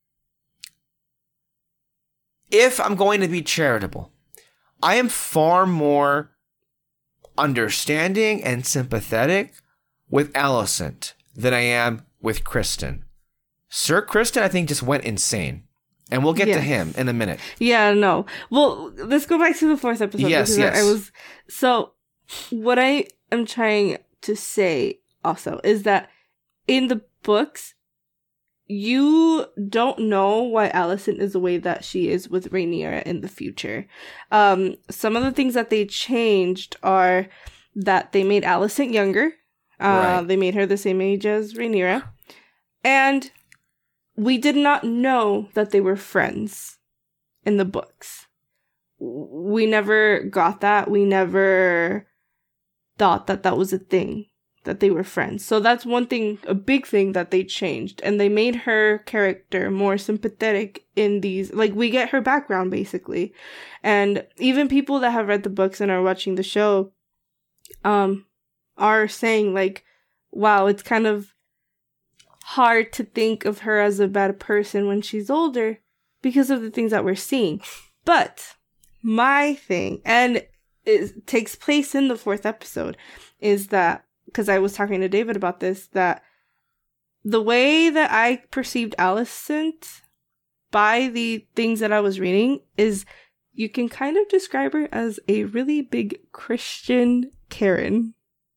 if I'm going to be charitable, I am far more understanding and sympathetic with Alicent than I am with Kristen. Sir Kristen, I think, just went insane. And we'll get yes. to him in a minute. Yeah, no. Well, let's go back to the fourth episode. Yes, yes. I was so what I am trying to say also is that in the books, you don't know why Alicent is the way that she is with Rhaenyra in the future. Um, some of the things that they changed are that they made Alicent younger. Uh, right. They made her the same age as Rhaenyra. And we did not know that they were friends in the books. We never got that. We never thought that that was a thing, that they were friends. So that's one thing, a big thing that they changed. And they made her character more sympathetic in these, like, we get her background, basically. And even people that have read the books and are watching the show, um, are saying, like, wow, it's kind of hard to think of her as a bad person when she's older because of the things that we're seeing. But my thing, and it takes place in the fourth episode, is that, because I was talking to David about this, that the way that I perceived Alicent by the things that I was reading is you can kind of describe her as a really big Christian Karen.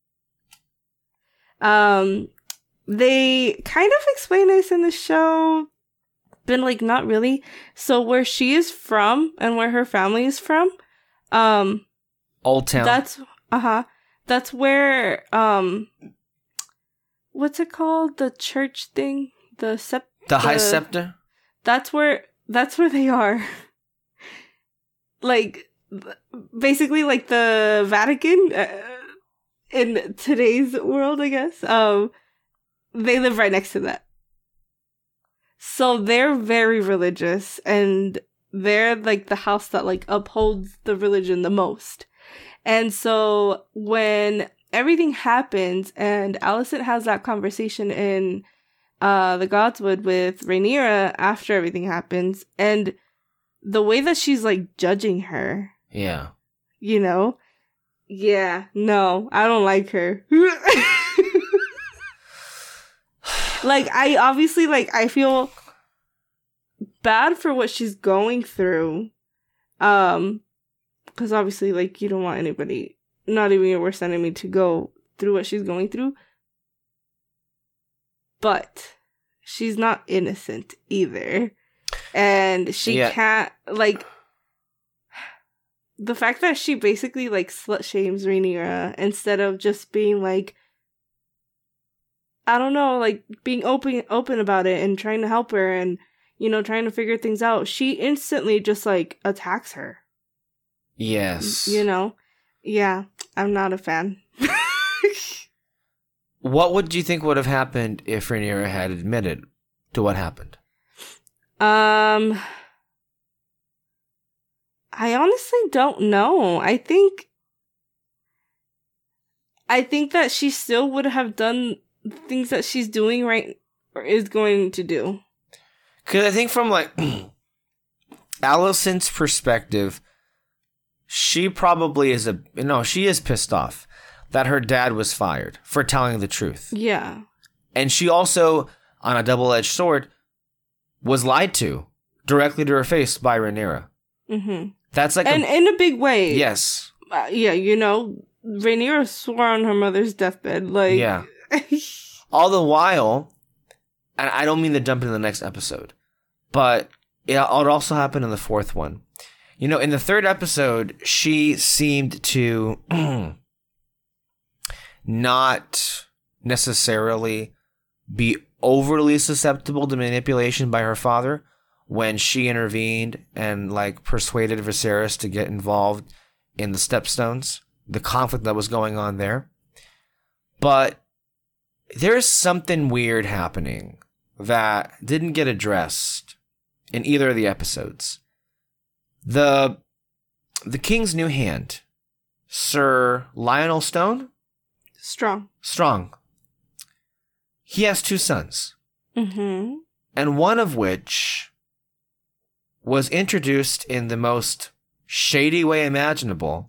Um, they kind of explain this in the show, but like not really. So where she is from and where her family is from, um, Old Town. That's uh huh. That's where um, what's it called? The church thing, the sept. The High Scepter. That's where. That's where they are. Like, basically, like the Vatican uh, in today's world, I guess. Um, they live right next to that. So they're very religious, and they're like the house that like upholds the religion the most. And so when everything happens, and Alicent has that conversation in uh the Godswood with Rhaenyra after everything happens, and the way that she's like judging her. Yeah. You know? Yeah. No, I don't like her. Like, I obviously, like, I feel bad for what she's going through. Um, because obviously, like, you don't want anybody, not even your worst enemy, to go through what she's going through. But she's not innocent either. And she yeah. can't, like, the fact that she basically, like, slut-shames Rhaenyra instead of just being, like, I don't know, like, being open open about it and trying to help her and, you know, trying to figure things out, she instantly just, like, attacks her. Yes. You know? Yeah, I'm not a fan. What would you think would have happened if Rhaenyra had admitted to what happened? Um, I honestly don't know. I think, I think that she still would have done things that she's doing right, or is going to do. Because I think from, like, Alicent's perspective, she probably is a, no, she is pissed off that her dad was fired for telling the truth. Yeah. And she also, on a double-edged sword, was lied to directly to her face by Rhaenyra. Mm-hmm. That's like and a, in a big way. Yes. Uh, yeah, you know, Rhaenyra swore on her mother's deathbed. Like, yeah. All the while, and I don't mean to jump into the next episode, but it, it also happened in the fourth one. You know, in the third episode, she seemed to not necessarily be overly susceptible to manipulation by her father when she intervened and, like, persuaded Viserys to get involved in the Stepstones, the conflict that was going on there. But there's something weird happening that didn't get addressed in either of the episodes. The the King's New Hand, Sir Lionel Stone? Strong. Strong. He has two sons. Mm-hmm. And one of which was introduced in the most shady way imaginable.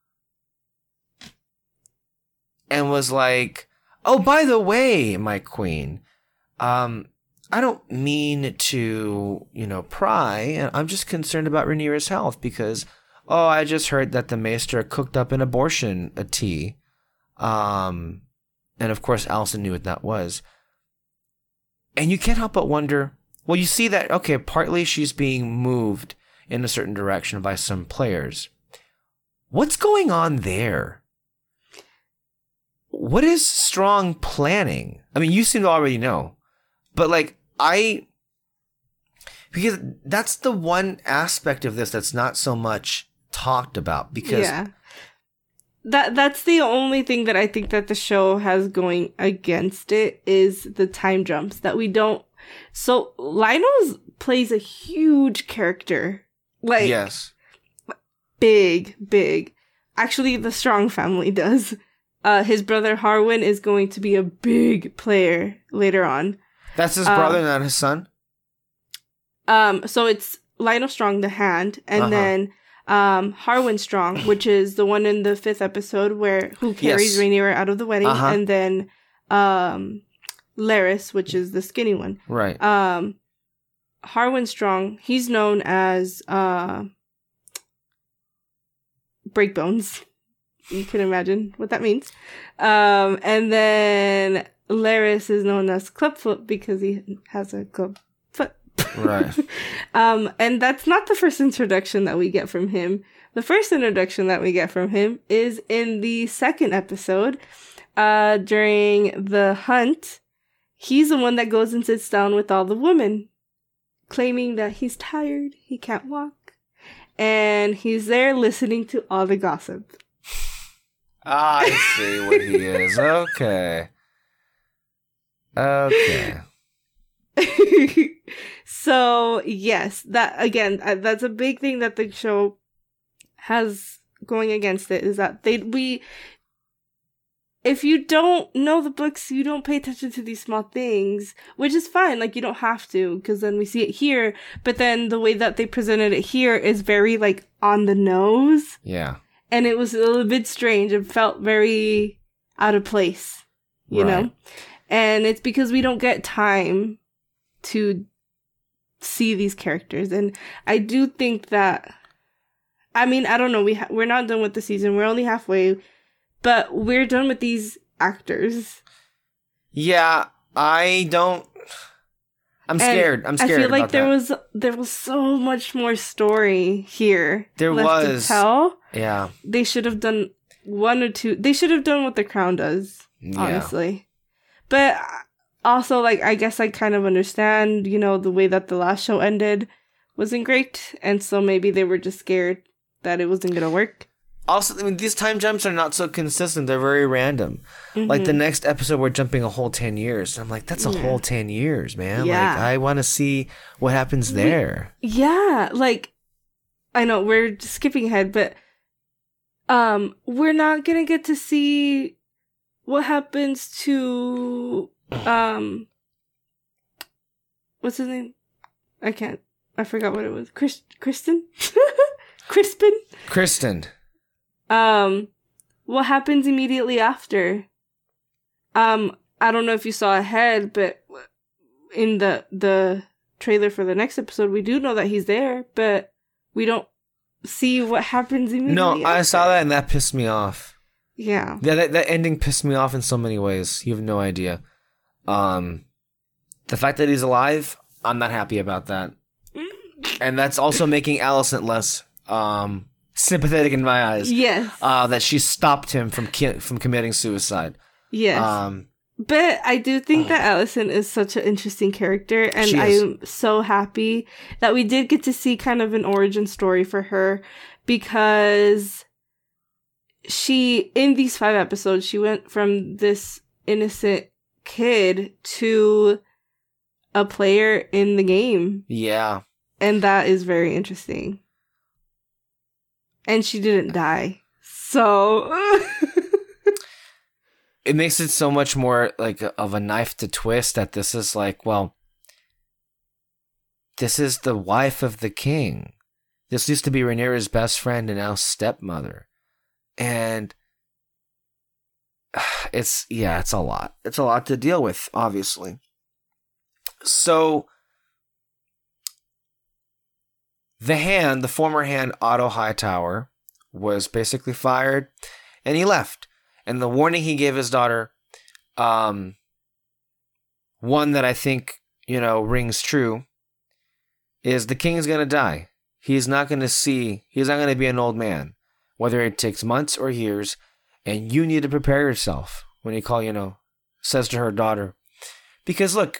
And was like, oh, by the way, my queen, um, I don't mean to, you know, pry. I'm just concerned about Rhaenyra's health because, oh, I just heard that the Maester cooked up an abortion a tea. Um, and of course, Alicent knew what that was. And you can't help but wonder, well, you see that, okay, partly she's being moved in a certain direction by some players. What's going on there? What is Strong planning? I mean, you seem to already know. But, like, I... Because that's the one aspect of this that's not so much talked about. Because... Yeah. That that's the only thing that I think that the show has going against it is the time jumps that we don't. So Lionel plays a huge character, like yes, big, big. Actually, the Strong family does. Uh, his brother Harwin is going to be a big player later on. That's his um, brother, not his son. Um, so it's Lionel Strong, the Hand, and uh-huh. then. Um, Harwin Strong, which is the one in the fifth episode where who carries yes. Rhaenyra out of the wedding, uh-huh. and then um, Larys, which is the skinny one. Right. Um, Harwin Strong, he's known as uh, Breakbones. You can imagine what that means. Um, and then Laris is known as Clubfoot because he has a club foot. Right. um, and that's not the first introduction that we get from him. The first introduction that we get from him is in the second episode, uh, during the hunt. He's the one that goes and sits down with all the women, claiming that he's tired, he can't walk, and he's there listening to all the gossip. Ah, I see what he is. Okay. Okay. So, yes, that, again, uh, that's a big thing that the show has going against it, is that they, we, if you don't know the books, you don't pay attention to these small things, which is fine. Like, you don't have to, because then we see it here, but then the way that they presented it here is very, like, on the nose. Yeah. And it was a little bit strange. It felt very out of place, you Right. know? And it's because we don't get time to see these characters. And I do think that, I mean, I don't know. We ha- we're not done with the season. We're only halfway, but we're done with these actors. Yeah, I don't... I'm scared. And I'm scared I feel like about there that. was there was so much more story here. There left was. to tell. Yeah. They should have done one or two. They should have done what The Crown does, Yeah. honestly. But also, like, I guess I kind of understand, you know, the way that the last show ended wasn't great, and so maybe they were just scared that it wasn't gonna work. Also, I mean, these time jumps are not so consistent. They're very random. Mm-hmm. Like, the next episode, we're jumping a whole ten years. I'm like, that's a Yeah. whole ten years, man. Yeah. Like, I want to see what happens there. Yeah, like, I know we're skipping ahead, but um, we're not gonna get to see what happens to um, what's his name? I can't. I forgot what it was. Chris, Kristen, Crispin. Kristen. Um, what happens immediately after? Um, I don't know if you saw ahead, but in the the trailer for the next episode, we do know that he's there, but we don't see what happens immediately. No, I after. saw that and that pissed me off. Yeah. Yeah, that, that ending pissed me off in so many ways. You have no idea. Um, the fact that he's alive, I'm not happy about that. And that's also making Alicent less um, sympathetic in my eyes. Yes. Uh, that she stopped him from ki- from committing suicide. Yes. Um, But I do think that Alicent is such an interesting character, and She is. I'm so happy that we did get to see kind of an origin story for her, because she, in these five episodes, she went from this innocent kid to a player in the game, yeah. and that is very interesting. And she didn't die, so... It makes it so much more like of a knife to twist that this is like, well, this is the wife of the king. This used to be Rhaenyra's best friend and now stepmother. And it's, yeah, it's a lot. It's a lot to deal with, obviously. So, the hand, the former hand, Otto Hightower, was basically fired, and he left. And the warning he gave his daughter, um, one that I think, you know, rings true, is the king is going to die. He's not going to see, he's not going to be an old man, whether it takes months or years, and you need to prepare yourself when he call, you know, says to her daughter. Because look,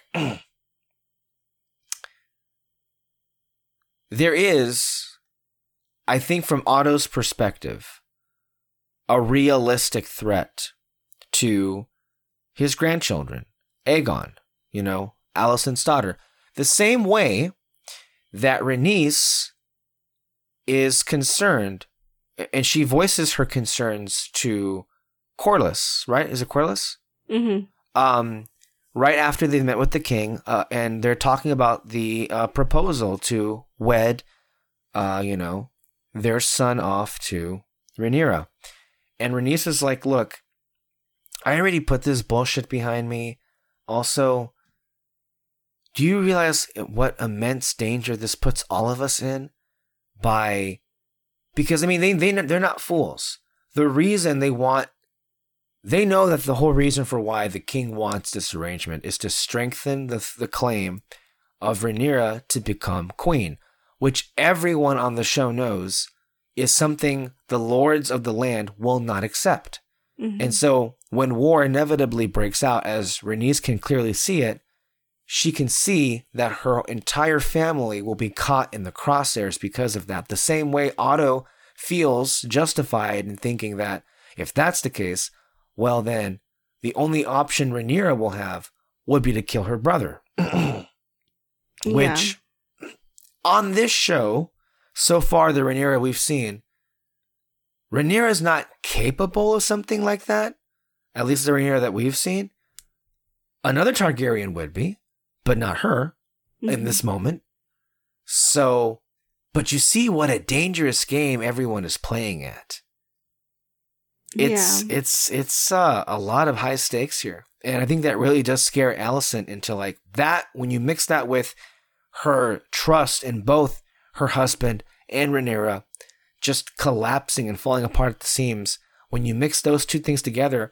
there is, I think from Otto's perspective, a realistic threat to his grandchildren, Aegon, you know, Alicent's daughter. The same way that Rhaenys is concerned, and she voices her concerns to Corlys, right? Is it Corlys? Mm-hmm. Um, right after they've met with the king, uh, and they're talking about the uh, proposal to wed, uh, you know, their son off to Rhaenyra. And Rhaenys is like, look, I already put this bullshit behind me. Also, do you realize what immense danger this puts all of us in? By, because I mean, they, they, they're not fools. The reason they want, they know that the whole reason for why the king wants this arrangement is to strengthen the, the claim of Rhaenyra to become queen, which everyone on the show knows is something the lords of the land will not accept. Mm-hmm. And so when war inevitably breaks out, as Rhaenys can clearly see it, she can see that her entire family will be caught in the crosshairs because of that. The same way Otto feels justified in thinking that if that's the case, well then, the only option Rhaenyra will have would be to kill her brother. Which, yeah. on this show, so far the Rhaenyra we've seen, Rhaenyra is not capable of something like that. At least the Rhaenyra that we've seen. Another Targaryen would be, but not her mm-hmm. in this moment. So, but you see what a dangerous game everyone is playing at. It's yeah. it's it's uh, a lot of high stakes here, and I think that really does scare Alicent into like that. When you mix that with her trust in both her husband and Rhaenyra just collapsing and falling apart at the seams, when you mix those two things together,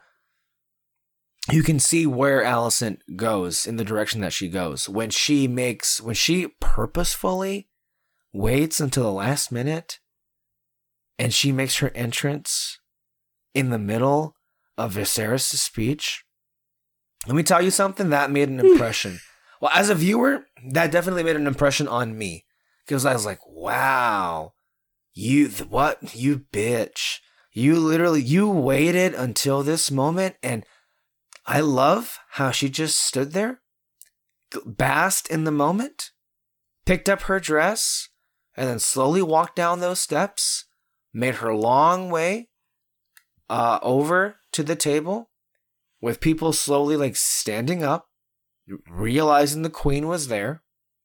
you can see where Alicent goes in the direction that she goes. When she makes, when she purposefully waits until the last minute and she makes her entrance in the middle of Viserys' speech, let me tell you something, that made an impression. Well, as a viewer, that definitely made an impression on me. Because I was like, wow, you, th- what? You bitch. You literally, you waited until this moment, and I love how she just stood there, basked in the moment, picked up her dress, and then slowly walked down those steps, made her long way uh, over to the table, with people slowly like standing up, realizing the queen was there,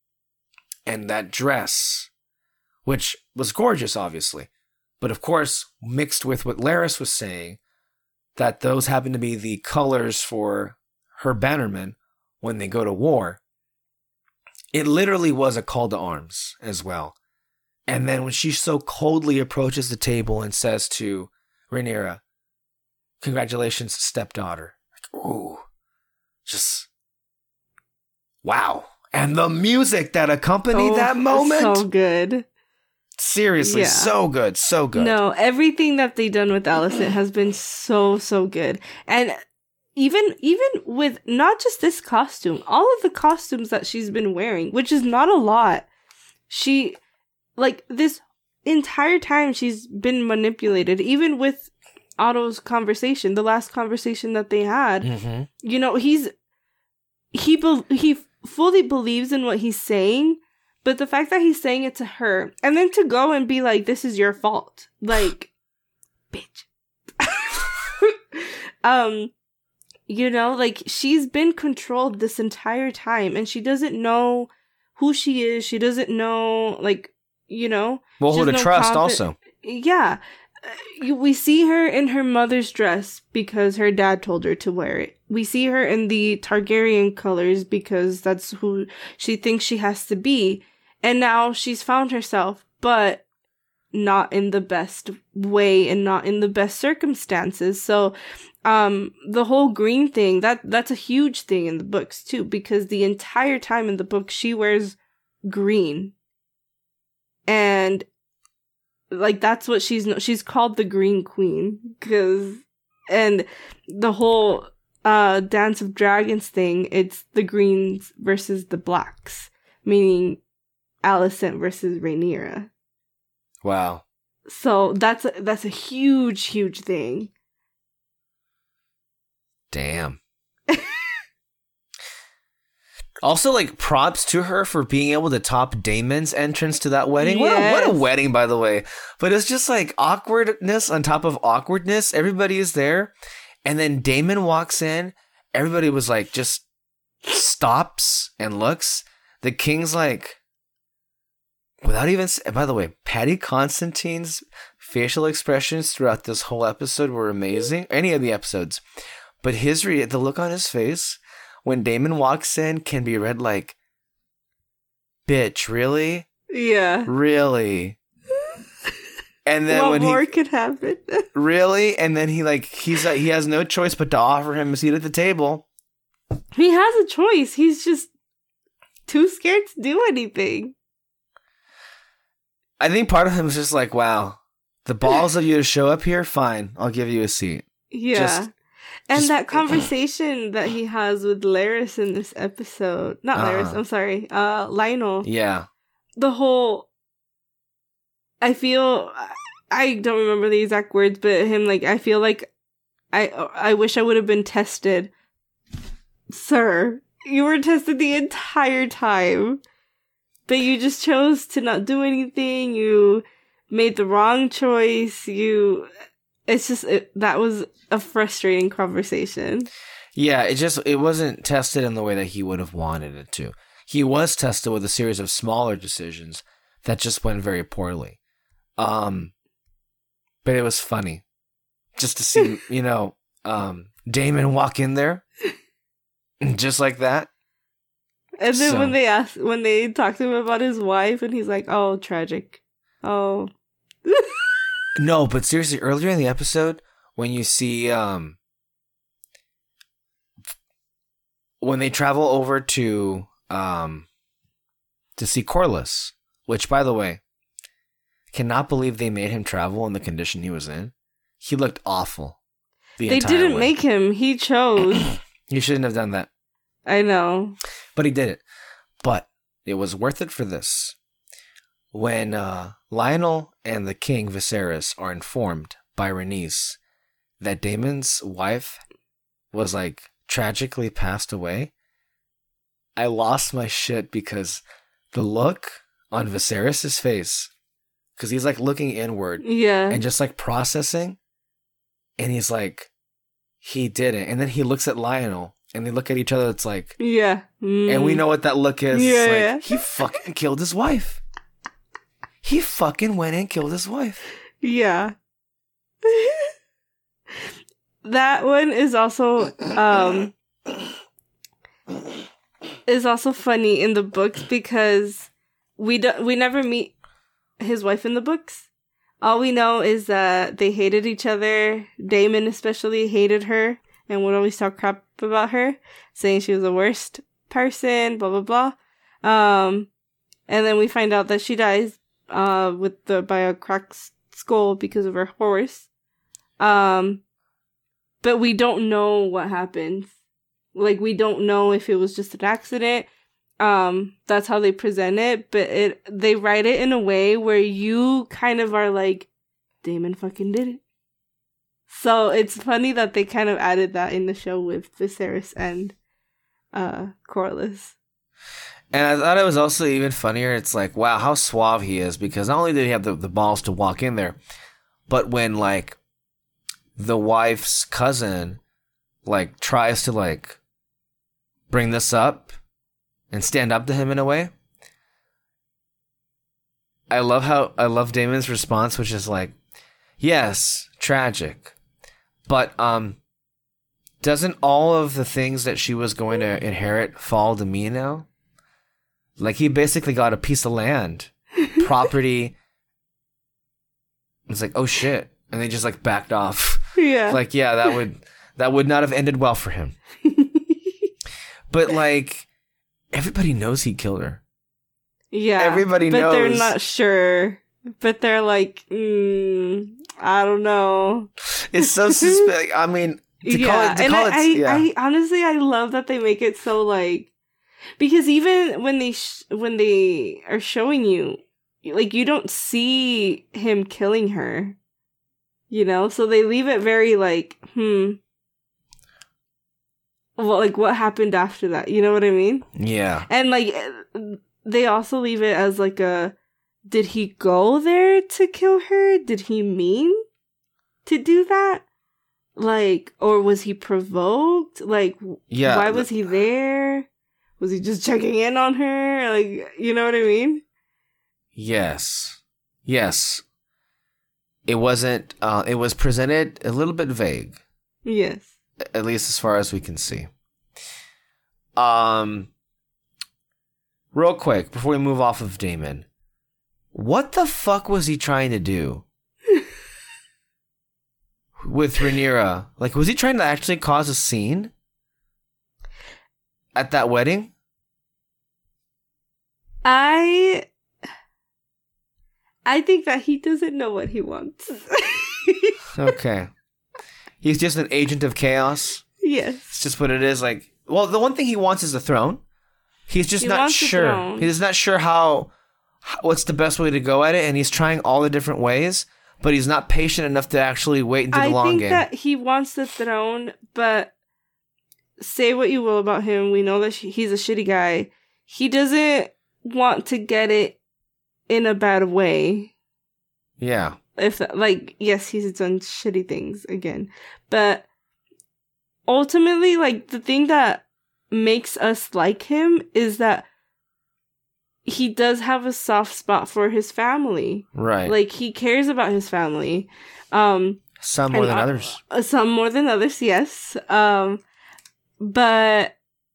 and that dress, which was gorgeous, obviously, but of course, mixed with what Larys was saying, that those happen to be the colors for her bannermen when they go to war. It literally was a call to arms as well. And then when she so coldly approaches the table and says to Rhaenyra, "Congratulations, stepdaughter." Like, ooh, just wow. And the music that accompanied oh, that moment. So good. Seriously, yeah. so good, so good. No, everything that they've done with Alicent has been so, so good. And even even with not just this costume, all of the costumes that she's been wearing, which is not a lot, she, like, this entire time she's been manipulated, even with Otto's conversation, the last conversation that they had. Mm-hmm. You know, he's, he, be- he fully believes in what he's saying, but the fact that he's saying it to her, and then to go and be like, this is your fault. Like, bitch. um, you know, like, she's been controlled this entire time, and she doesn't know who she is. She doesn't know, like, you know. Well, who to no trust, confi- also. Yeah. Uh, we see her in her mother's dress because her dad told her to wear it. We see her in the Targaryen colors because that's who she thinks she has to be. And now she's found herself, but not in the best way and not in the best circumstances. So, um, the whole green thing, that that's a huge thing in the books too, because the entire time in the book, she wears green. And, like, that's what she's, she's called the Green Queen, because, and the whole, uh, Dance of Dragons thing, it's the greens versus the blacks, meaning Alicent versus Rhaenyra. Wow. So that's a, that's a huge, huge thing. Damn. Also, like, props to her for being able to top Daemon's entrance to that wedding. Yes. What a, what a wedding, by the way. But it's just like awkwardness on top of awkwardness. Everybody is there. And then Daemon walks in. Everybody was like, just stops and looks. The king's like, without even, by the way, Paddy Constantine's facial expressions throughout this whole episode were amazing. Any of the episodes. But his, re- the look on his face when Daemon walks in can be read like, bitch, really? Yeah. Really? And then what when more he could happen? really, and then he like he's like, he has no choice but to offer him a seat at the table. He has a choice. He's just too scared to do anything. I think part of him is just like, wow, the balls of you to show up here. Fine, I'll give you a seat. Yeah. Just, and just, that conversation that he has with Laris in this episode. Not uh-huh. Laris, I'm sorry. Uh, Lionel. Yeah. The whole... I feel... I don't remember the exact words, but him like, I feel like I I wish I would have been tested. Sir, you were tested the entire time. But you just chose to not do anything. You made the wrong choice. You... It's just... It, that was a frustrating conversation. Yeah, it just... It wasn't tested in the way that he would have wanted it to. He was tested with a series of smaller decisions that just went very poorly. Um... But it was funny. Just to see, you know, um, Daemon walk in there. Just like that. And then so. when they asked, when they talked to him about his wife, and he's like, oh, tragic. Oh. No, but seriously, earlier in the episode, when you see, um, when they travel over to, um, to see Corlys, which, by the way, cannot believe they made him travel in the condition he was in. He looked awful. The they didn't way. make him. He chose. He shouldn't have done that. I know. But he did it. But it was worth it for this. When uh, Lionel and the king Viserys are informed by Rhaenys that Daemon's wife was like tragically passed away, I lost my shit because the look on Viserys' face, because he's like looking inward, yeah, and just like processing, and he's like, he did it, and then he looks at Lionel, and they look at each other. It's like, yeah, mm. and we know what that look is. Yeah, it's like, yeah. He fucking killed his wife. He fucking went and killed his wife. Yeah. That one is also um is also funny in the books because we do, we never meet his wife in the books. All we know is that they hated each other. Daemon especially hated her and would always talk crap about her, saying she was the worst person, blah blah blah. Um and then we find out that she dies uh with the by a cracked skull because of her horse. Um but we don't know what happens. Like, we don't know if it was just an accident. Um, that's how they present it, but it they write it in a way where you kind of are like, Daemon fucking did it. So it's funny that they kind of added that in the show with Viserys and uh, Corlys. And I thought it was also even funnier. It's like, wow, how suave he is, because not only did he have the, the balls to walk in there, but when like the wife's cousin like tries to like bring this up and stand up to him in a way, I love how I love Daemon's response, which is like, yes, tragic, but um doesn't all of the things that she was going to inherit fall to me now? Like, he basically got a piece of land, property. It's like, oh shit. And they just like backed off. Yeah. Like, yeah, that would that would not have ended well for him. But like, everybody knows he killed her. Yeah. Everybody but knows. But they're not sure. But they're like, mm, I don't know. It's so suspicious. I mean, to yeah. call it, to and call I, it, I, yeah. I honestly, I love that they make it so like, because even when they sh- when they are showing you, like, you don't see him killing her, you know. So they leave it very like, hmm. Well, like, what happened after that? You know what I mean? Yeah. And like, they also leave it as like a, did he go there to kill her? Did he mean to do that? Like, or was he provoked? Like, yeah. Why was he there? Was he just checking in on her? Like, you know what I mean? Yes. Yes. It wasn't, uh, it was presented a little bit vague. Yes. At least as far as we can see. Um, real quick, before we move off of Damon, what the fuck was he trying to do with Rhaenyra? Like, was he trying to actually cause a scene at that wedding? I... I think that he doesn't know what he wants. Okay. He's just an agent of chaos? Yes. It's just what it is. Like, well, the one thing he wants is the throne. He's just He not wants the sure. throne. He's not sure how, how, what's the best way to go at it, and he's trying all the different ways, but he's not patient enough to actually wait into the I long think game. that he wants the throne, but say what you will about him, we know that sh- he's a shitty guy. He doesn't want to get it in a bad way. Yeah. If like, yes, he's done shitty things again, but ultimately, like, the thing that makes us like him is that he does have a soft spot for his family. Right. Like, he cares about his family. Um, some more and, than uh, others. uh, some more than others, yes. Um, but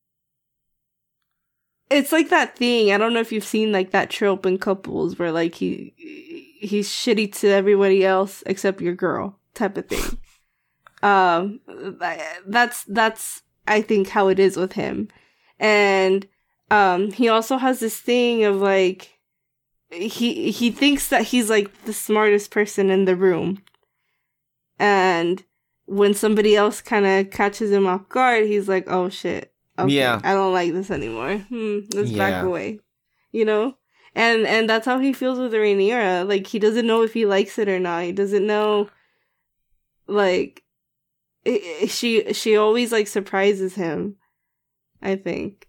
it's like that thing. I don't know if you've seen like that trope in couples where like he he's shitty to everybody else except your girl type of thing. Um, that's that's I think how it is with him, and um, he also has this thing of like he he thinks that he's like the smartest person in the room, and when somebody else kind of catches him off guard, he's like, "Oh shit, okay, Yeah. I don't like this anymore. Hmm, let's Yeah. back away," you know. And and that's how he feels with Rhaenyra. Like, he doesn't know if he likes it or not. He doesn't know, like, it, it- she she always like surprises him, I think.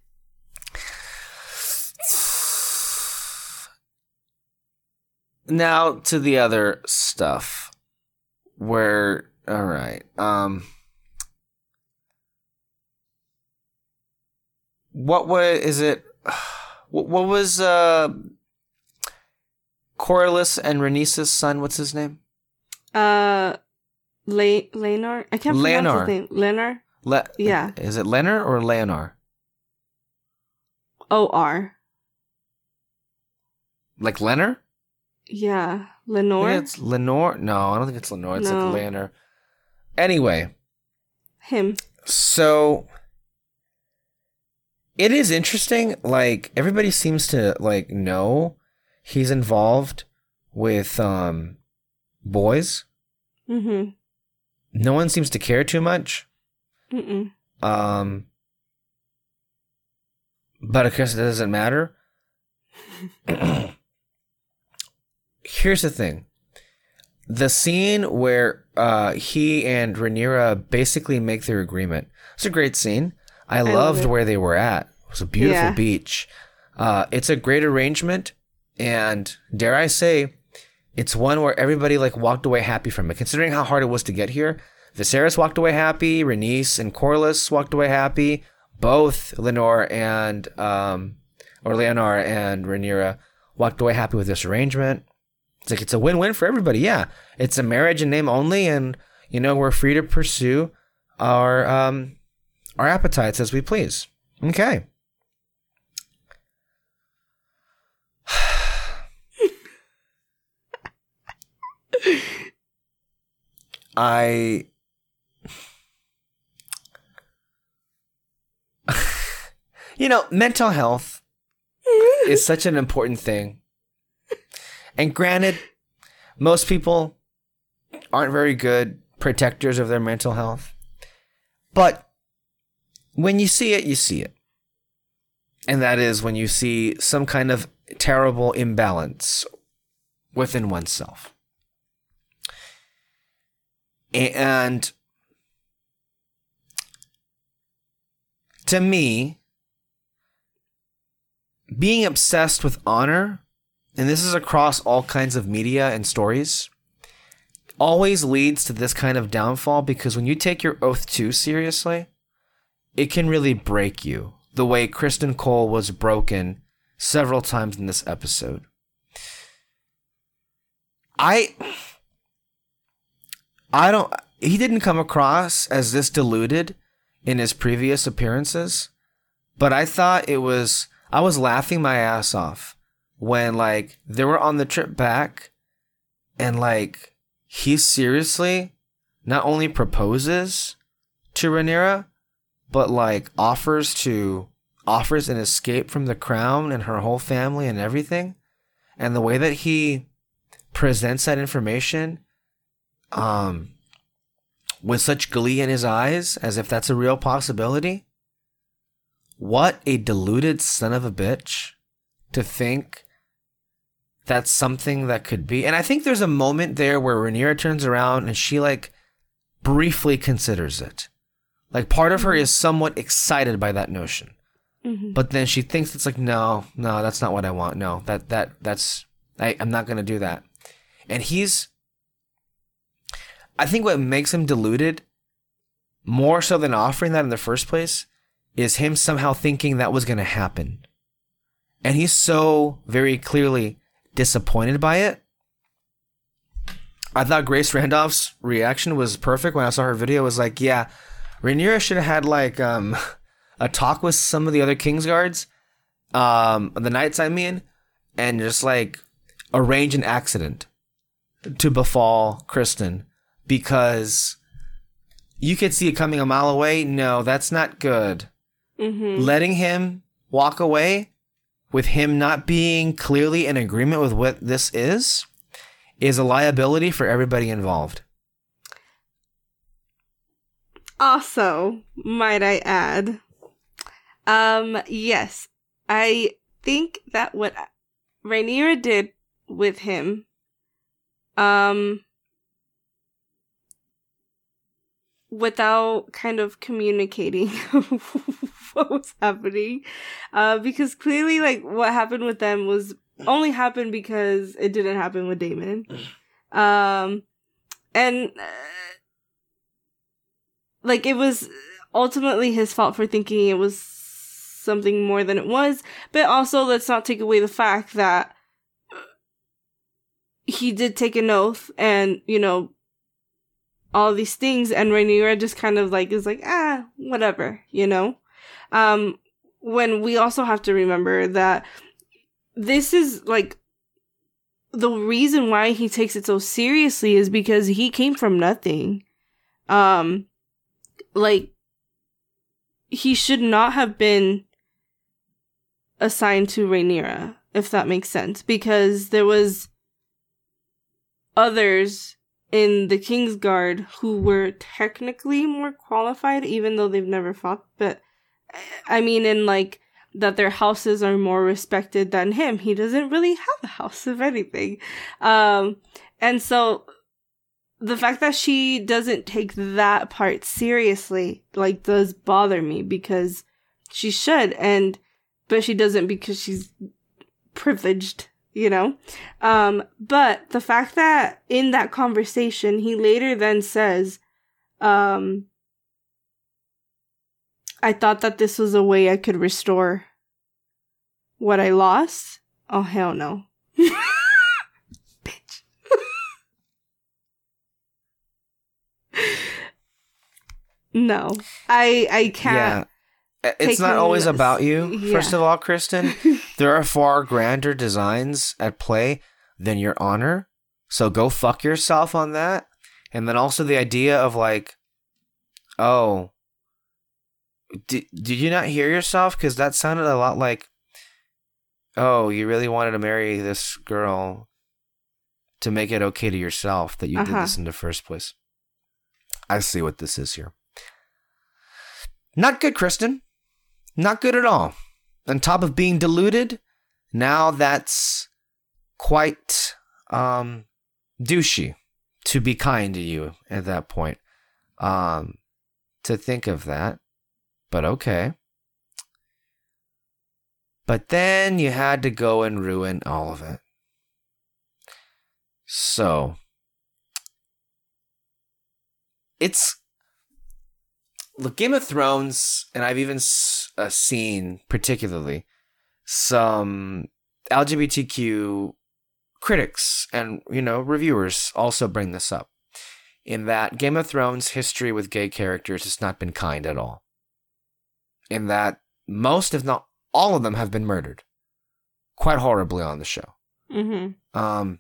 Now to the other stuff. Where, all right. Um, what was, is it, what, what was uh, Corlys and Rhaenys' son? What's his name? Uh, Le- Leonor? I can't pronounce Leonor. his name. Leonor? Le- Yeah. Is it Lenor or Leonor? O R. Like Lenor? Yeah. I Lenore? think it's Lenore. No, I don't think it's Lenore. It's No. like Leonor. Anyway, Him. so it is interesting. Like, everybody seems to like know he's involved with um boys. Mm-hmm. No one seems to care too much. Mm-mm. Um, but of course, it doesn't matter. Here's the thing. The scene where uh, he and Rhaenyra basically make their agreement. It's a great scene. I, love loved it. where they were at. It was a beautiful Yeah. beach. Uh, it's a great arrangement. And dare I say, it's one where everybody like walked away happy from it. Considering how hard it was to get here, Viserys walked away happy. Rhaenys and Corlys walked away happy. Both Lenore and um, or Leonor and Rhaenyra walked away happy with this arrangement. It's like, it's a win-win for everybody. Yeah, it's a marriage in name only, and you know, we're free to pursue our um our appetites as we please. Okay. I you know, mental health is such an important thing. And granted, most people aren't very good protectors of their mental health. But when you see it, you see it. And that is when you see some kind of terrible imbalance within oneself. And to me, being obsessed with honor, and this is across all kinds of media and stories, always leads to this kind of downfall, because when you take your oath too seriously, it can really break you, the way Kristen Cole was broken several times in this episode. I I don't he didn't come across as this deluded in his previous appearances, but I thought it was I was laughing my ass off when like they were on the trip back and like he seriously not only proposes to Rhaenyra, but like offers to offers an escape from the crown and her whole family and everything. And the way that he presents that information um with such glee in his eyes, as if that's a real possibility. What a deluded son of a bitch to think that's something that could be. And I think there's a moment there where Rhaenyra turns around and she like briefly considers it. Like part of her is somewhat excited by that notion. Mm-hmm. But then she thinks it's like, no, no, that's not what I want. No, that, that, that's, I, I'm not going to do that. And he's, I think what makes him deluded more so than offering that in the first place is him somehow thinking that was going to happen. And he's so very clearly disappointed by it. I thought Grace Randolph's reaction was perfect when I saw her video. It was like, yeah, Rhaenyra should have had like um, a talk with some of the other Kingsguards, um, the knights I mean, and just like arrange an accident to befall Kristen, because you could see it coming a mile away. No, that's not good. Mm-hmm. Letting him walk away with him not being clearly in agreement with what this is, is a liability for everybody involved. Also, might I add, um, yes, I think that what Rhaenyra did with him, um, without kind of communicating what was happening, uh, because clearly, like, what happened with them was only happened because it didn't happen with Daemon. Um, and, uh, like, it was ultimately his fault for thinking it was something more than it was, but also let's not take away the fact that he did take an oath and, you know, all these things, and Rhaenyra just kind of like is like, ah, whatever, you know? Um, when we also have to remember that this is like the reason why he takes it so seriously is because he came from nothing. Um, like he should not have been assigned to Rhaenyra, if that makes sense, because there was others in the Kingsguard who were technically more qualified, even though they've never fought. But I mean, in like that their houses are more respected than him. He doesn't really have a house, if anything. Um, and so the fact that she doesn't take that part seriously, like, does bother me, because she should, and but she doesn't because she's privileged. You know? Um, but the fact that in that conversation, he later then says, um, I thought that this was a way I could restore what I lost. Oh, hell no. Bitch. No. I, I can't. Yeah. It's not always about you, yeah. First of all, Kristen. There are far grander designs at play than your honor. So go fuck yourself on that. And then also the idea of like, oh, did, did you not hear yourself? Because that sounded a lot like, oh, you really wanted to marry this girl to make it okay to yourself that you uh-huh. did this in the first place. I see what this is here. Not good, Kristen. Not good at all. On top of being deluded, now that's quite um, douchey, to be kind to you at that point. Um, to think of that. But okay. But then you had to go and ruin all of it. So, it's... Look, Game of Thrones, and I've even uh, seen, particularly, some L G B T Q critics and, you know, reviewers also bring this up. In that Game of Thrones history with gay characters has not been kind at all. In that most, if not all of them have been murdered. Quite horribly on the show. Mm-hmm. Um,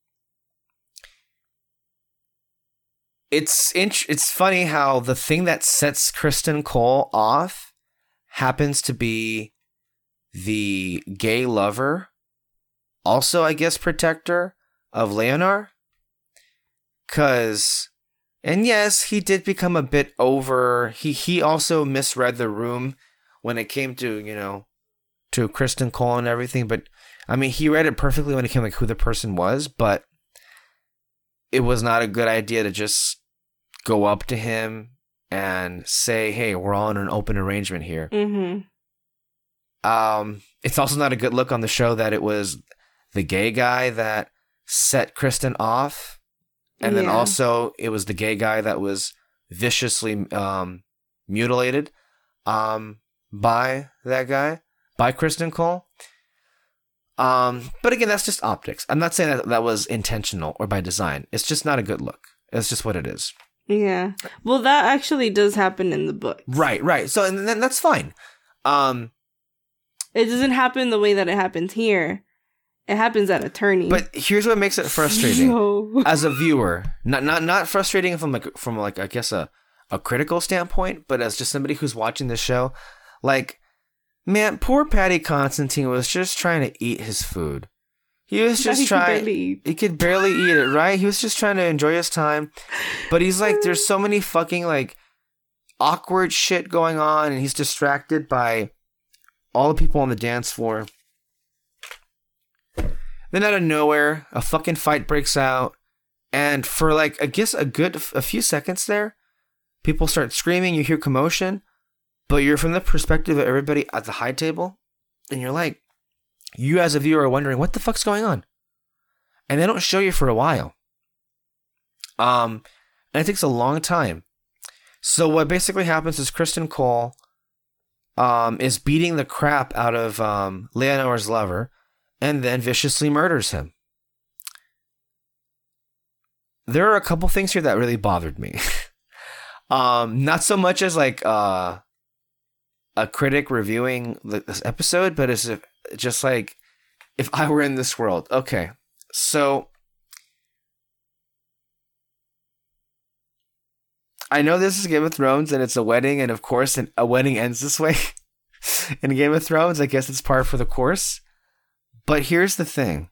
it's int- It's funny how the thing that sets Kristen Cole off happens to be the gay lover, also, I guess, protector of Leonor. Cause, and yes, he did become a bit over. He he also misread the room when it came to, you know, to Kristen Cole and everything. But I mean, he read it perfectly when it came to, like, who the person was. But it was not a good idea to just go up to him and say, "Hey, we're all in an open arrangement here." Mm-hmm. Um, it's also not a good look on the show that it was the gay guy that set Kristen off. And then Yeah. also, it was the gay guy that was viciously um, mutilated um, by that guy, by Kristen Cole. Um, but again, that's just optics. I'm not saying that that was intentional or by design. It's just not a good look. It's just what it is. Yeah. Well, that actually does happen in the book. Right, right. So, and then that's fine. Um, It doesn't happen the way that it happens here. It happens at attorney. but here's what makes it frustrating. So- As a viewer, not not not frustrating from like from like I guess a, a critical standpoint, but as just somebody who's watching the show, like, man, poor Paddy Constantine was just trying to eat his food. He was just He could trying. barely eat. He could barely eat it, right? He was just trying to enjoy his time, but he's like, there's so many fucking like awkward shit going on, and he's distracted by all the people on the dance floor. Then out of nowhere, a fucking fight breaks out. And for like, I guess a good, a few seconds there, people start screaming, you hear commotion, but you're from the perspective of everybody at the high table. And you're like, you as a viewer are wondering, what the fuck's going on? And they don't show you for a while. Um, and it takes a long time. So what basically happens is Kristen Cole um, is beating the crap out of um, Leonor's lover, and then viciously murders him. There are a couple things here that really bothered me. um, not so much as like uh, a critic reviewing this episode, but as if just like if I were in this world. Okay, so I know this is Game of Thrones and it's a wedding, and of course, a wedding ends this way. In Game of Thrones, I guess it's par for the course. But here's the thing.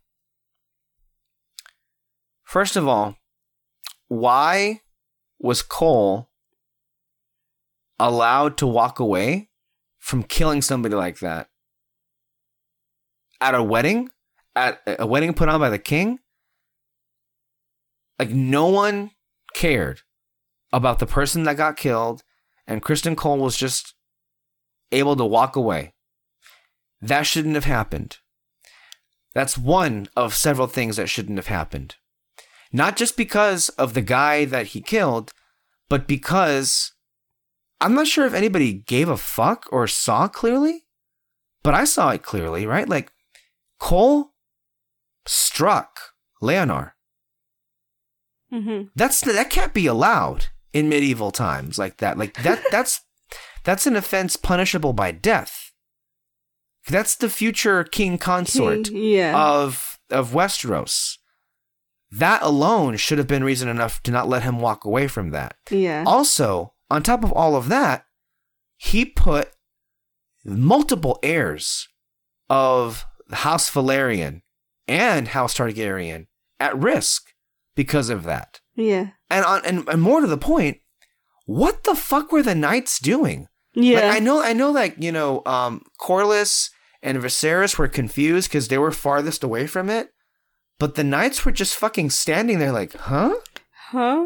First of all, why was Cole allowed to walk away from killing somebody like that? At a wedding? At a wedding put on by the king? Like, no one cared about the person that got killed, and Kristen Cole was just able to walk away. That shouldn't have happened. That's one of several things that shouldn't have happened. Not just because of the guy that he killed, but because I'm not sure if anybody gave a fuck or saw clearly, but I saw it clearly, right? Like, Cole struck Leonor. Mm-hmm. That's that can't be allowed in medieval times like that. Like that that's that's an offense punishable by death. That's the future king consort King, yeah. of of Westeros. That alone should have been reason enough to not let him walk away from that. Yeah. Also, on top of all of that, he put multiple heirs of House Velaryon and House Targaryen at risk because of that. Yeah. And on and, and more to the point, what the fuck were the knights doing? Yeah. Like, I know, I know, like, you know, um, Corlys and Viserys were confused because they were farthest away from it, but the knights were just fucking standing there, like, huh? Huh?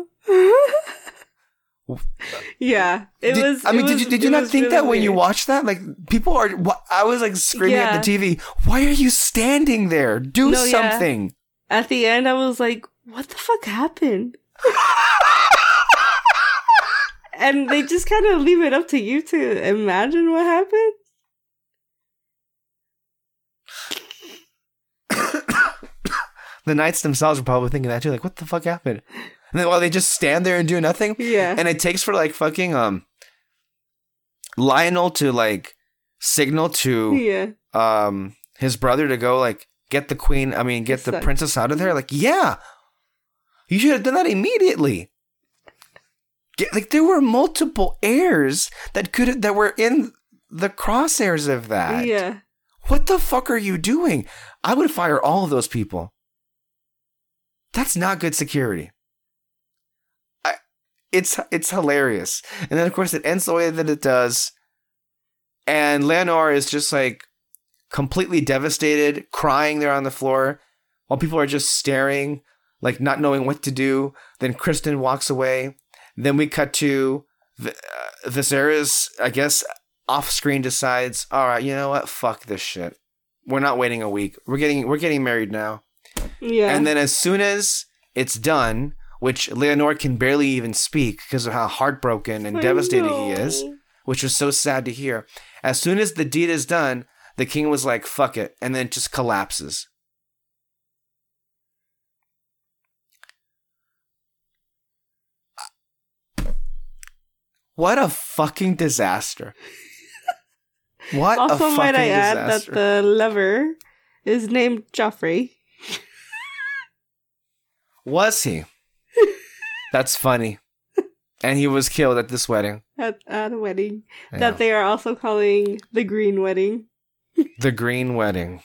Yeah. It Did, was. I mean, it was, did you did you it not was think really that when you weird. watched that? Like, people are. Wh- I was like screaming Yeah. at the T V. Why are you standing there? Do No, yeah. something. At the end, I was like, "What the fuck happened?" And they just kind of leave it up to you to imagine what happened. The knights themselves were probably thinking that too. Like, what the fuck happened? And then while they just stand there and do nothing. Yeah. And it takes for like fucking um Lionel to like signal to Yeah. um his brother to go like get the queen, I mean get The the son. princess out of there? Like, yeah. You should have done that immediately. Get, like there were multiple heirs that could that were in the crosshairs of that. Yeah. What the fuck are you doing? I would fire all of those people. That's not good security. I, it's it's hilarious. And then of course it ends the way that it does. And Leonor is just like completely devastated, crying there on the floor while people are just staring, like not knowing what to do. Then Kristen walks away. Then we cut to v- uh, Viserys, I guess, off screen decides, all right, you know what? Fuck this shit. We're not waiting a week. We're getting we're getting married now. Yeah. And then as soon as it's done, which Leonor can barely even speak because of how heartbroken and I devastated know. he is, which was so sad to hear. As soon as the deed is done, the king was like, fuck it, and then just collapses. What a fucking disaster. What Also, a fucking might I add disaster. that the lover is named Joffrey. Was he? That's funny. And he was killed at this wedding. At, at a wedding Yeah. that they are also calling the Green Wedding. The Green Wedding.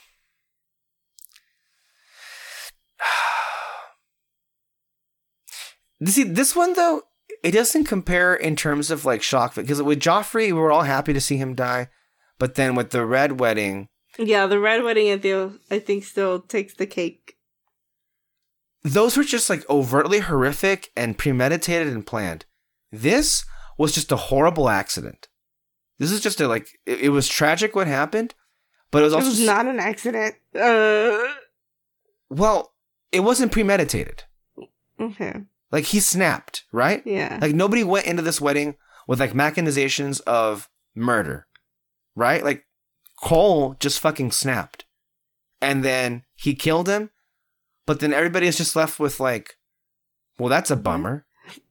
See, this one, though, it doesn't compare in terms of, like, shock. Because with Joffrey, we were all happy to see him die. But then with the Red Wedding... Yeah, the Red Wedding, I think, I think still takes the cake. Those were just, like, overtly horrific and premeditated and planned. This was just a horrible accident. This is just a, like... It, it was tragic what happened, but it was It also... was not an accident. Uh, Well, it wasn't premeditated. okay. Like, he snapped, right? Yeah. Like, nobody went into this wedding with, like, machinations of murder, right? Like, Cole just fucking snapped. And then he killed him, but then everybody is just left with, like, well, that's a bummer.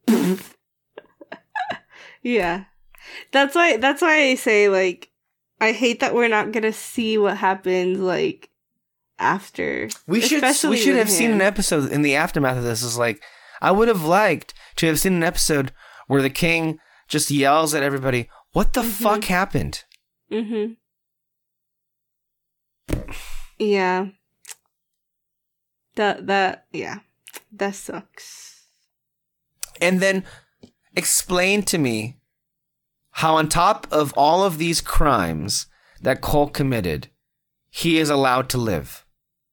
Yeah. That's why, that's why I say, like, I hate that we're not gonna see what happens, like, after. We should Especially we should with have seen him. an episode in the aftermath of this. Is like, I would have liked to have seen an episode where the king just yells at everybody, what the Mhm. fuck happened? Mm-hmm. Yeah. That, that, yeah. That sucks. And then explain to me how on top of all of these crimes that Cole committed, he is allowed to live.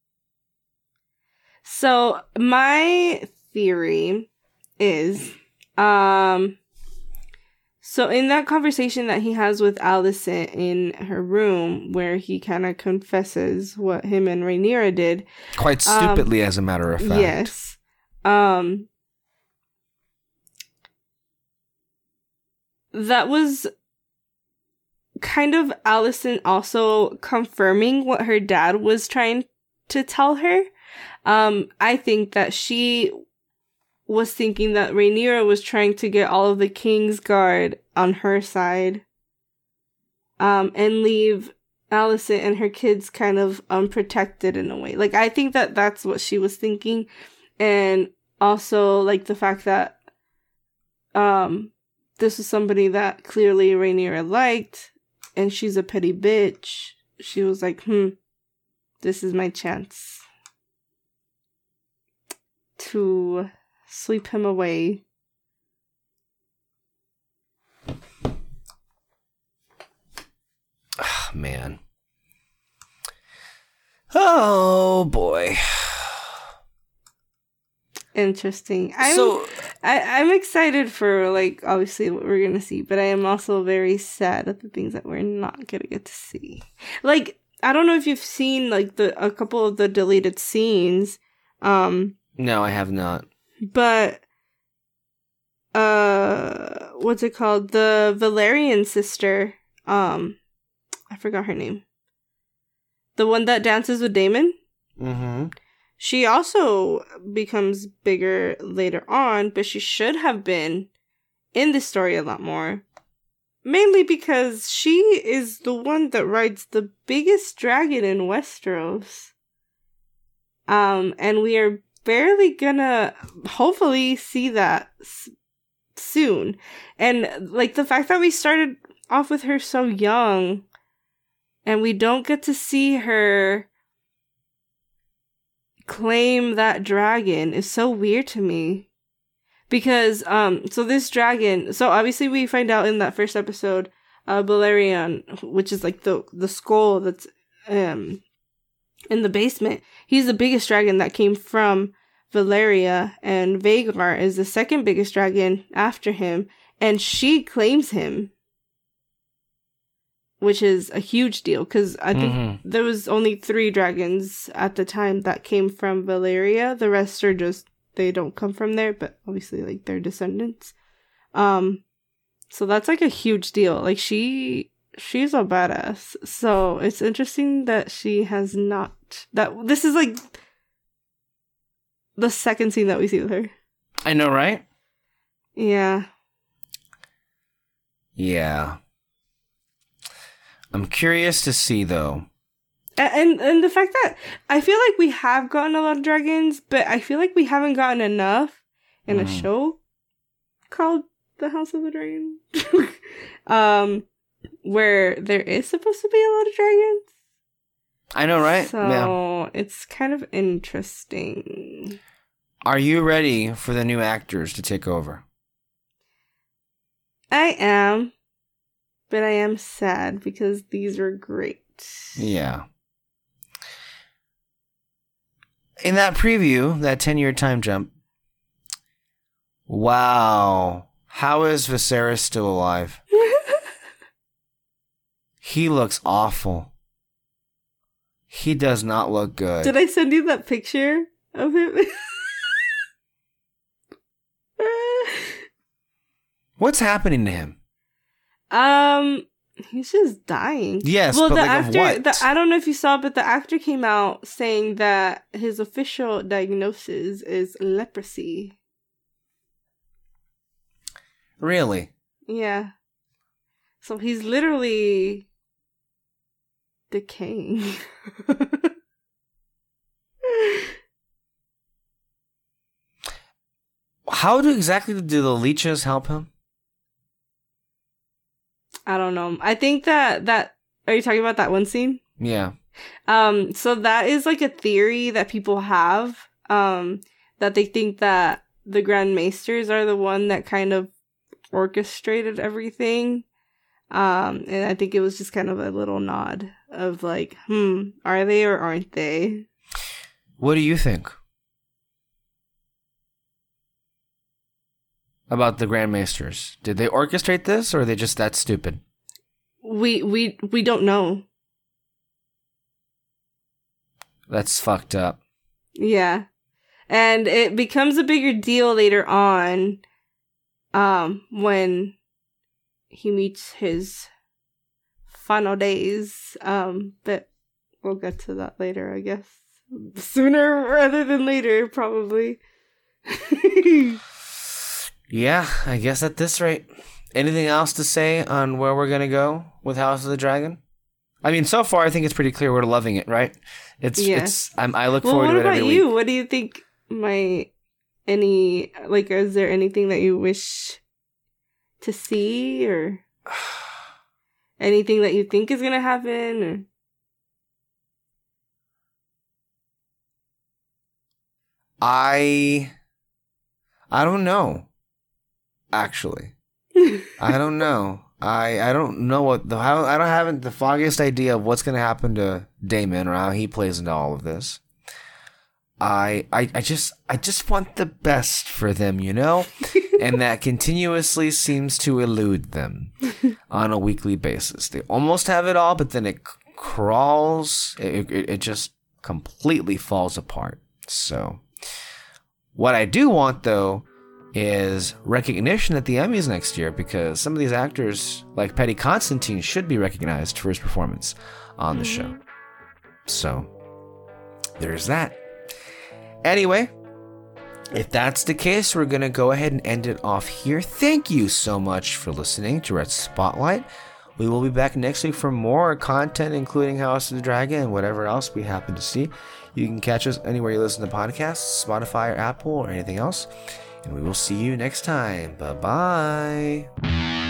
So, my theory is, um, so in that conversation that he has with Allison in her room, where he kind of confesses what him and Rhaenyra did. Quite stupidly, um, as a matter of fact. Yes. Um, that was kind of Allison also confirming what her dad was trying to tell her. Um, I think that she was thinking that Rhaenyra was trying to get all of the King's Guard on her side, um, and leave Allison and her kids kind of unprotected in a way. Like, I think that that's what she was thinking. And also, like, the fact that, um, this was somebody that clearly Rhaenyra liked, and she's a petty bitch. She was like, hmm, this is my chance to sweep him away. Oh, man. Oh, boy. Interesting. I'm, so, I, I'm excited for, like, obviously what we're gonna see, but I am also very sad at the things that we're not gonna get to see. Like, I don't know if you've seen, like, the a couple of the deleted scenes, um... no, I have not. But, uh, what's it called? The Valerian sister, um, I forgot her name. The one that dances with Daemon? Mm-hmm. She also becomes bigger later on, but she should have been in the story a lot more. mainly because she is the one that rides the biggest dragon in Westeros. Um, and we are barely gonna hopefully see that s- soon. And like the fact that we started off with her so young and we don't get to see her claim that dragon is so weird to me. Because, um, so this dragon, so obviously we find out in that first episode, uh, Balerion, which is like the, the skull that's, um, in the basement, he's the biggest dragon that came from Valeria, and Vhagar is the second biggest dragon after him, and she claims him. Which is a huge deal, because I think mm-hmm. there was only three dragons at the time that came from Valeria. The rest are just, they don't come from there, but obviously, like, they're descendants. Um, so that's, like, a huge deal. Like, she, she's a badass. So it's interesting that she has not, that, this is, like, the second scene that we see with her. I know, right? Yeah. Yeah. I'm curious to see, though. And and the fact that I feel like we have gotten a lot of dragons, but I feel like we haven't gotten enough in mm. a show called The House of the Dragon. um, where there is supposed to be a lot of dragons. I know, right? So yeah. It's kind of interesting. Are you ready for the new actors to take over? I am. But I am sad because these are great. Yeah. In that preview, that ten-year time jump, wow. How is Viserys still alive? He looks awful. He does not look good. Did I send you that picture of him? What's happening to him? Um, he's just dying. Yes, well, but the like actor, of what? The, I don't know if you saw, but the actor came out saying that his official diagnosis is leprosy. Really? Yeah. So he's literally decaying. How do exactly do the leeches help him? I don't know. I think that, that, are you talking about that one scene? Yeah. Um, so that is like a theory that people have, um, that they think that the Grand Maesters are the one that kind of orchestrated everything. Um, and I think it was just kind of a little nod of like, hmm, are they or aren't they? What do you think about the Grand Maesters? Did they orchestrate this, or are they just that stupid? We we we don't know. That's fucked up. Yeah. And it becomes a bigger deal later on, um, when he meets his final days. Um, but we'll get to that later, I guess. Sooner rather than later, probably. Yeah, I guess at this rate. Anything else to say on where we're going to go with House of the Dragon? I mean, so far, I think it's pretty clear we're loving it, right? It's, yeah. it's, I'm, I look well, forward to it every week. What about you? What do you think might, any, like, is there anything that you wish to see, or anything that you think is going to happen, or? I, I don't know. Actually, I don't know. I, I don't know what the how I don't have the foggiest idea of what's going to happen to Daemon or how he plays into all of this. I, I I just I just want the best for them, you know, and that continuously seems to elude them on a weekly basis. They almost have it all, but then it c- crawls. It, it it just completely falls apart. So, what I do want though is recognition at the Emmys next year, because some of these actors, like Paddy Considine, should be recognized for his performance on the show. So, there's that. Anyway, if that's the case, we're going to go ahead and end it off here. Thank you so much for listening to Red Spotlight. We will be back next week for more content, including House of the Dragon and whatever else we happen to see. You can catch us anywhere you listen to podcasts, Spotify or Apple or anything else. And we will see you next time. Bye-bye.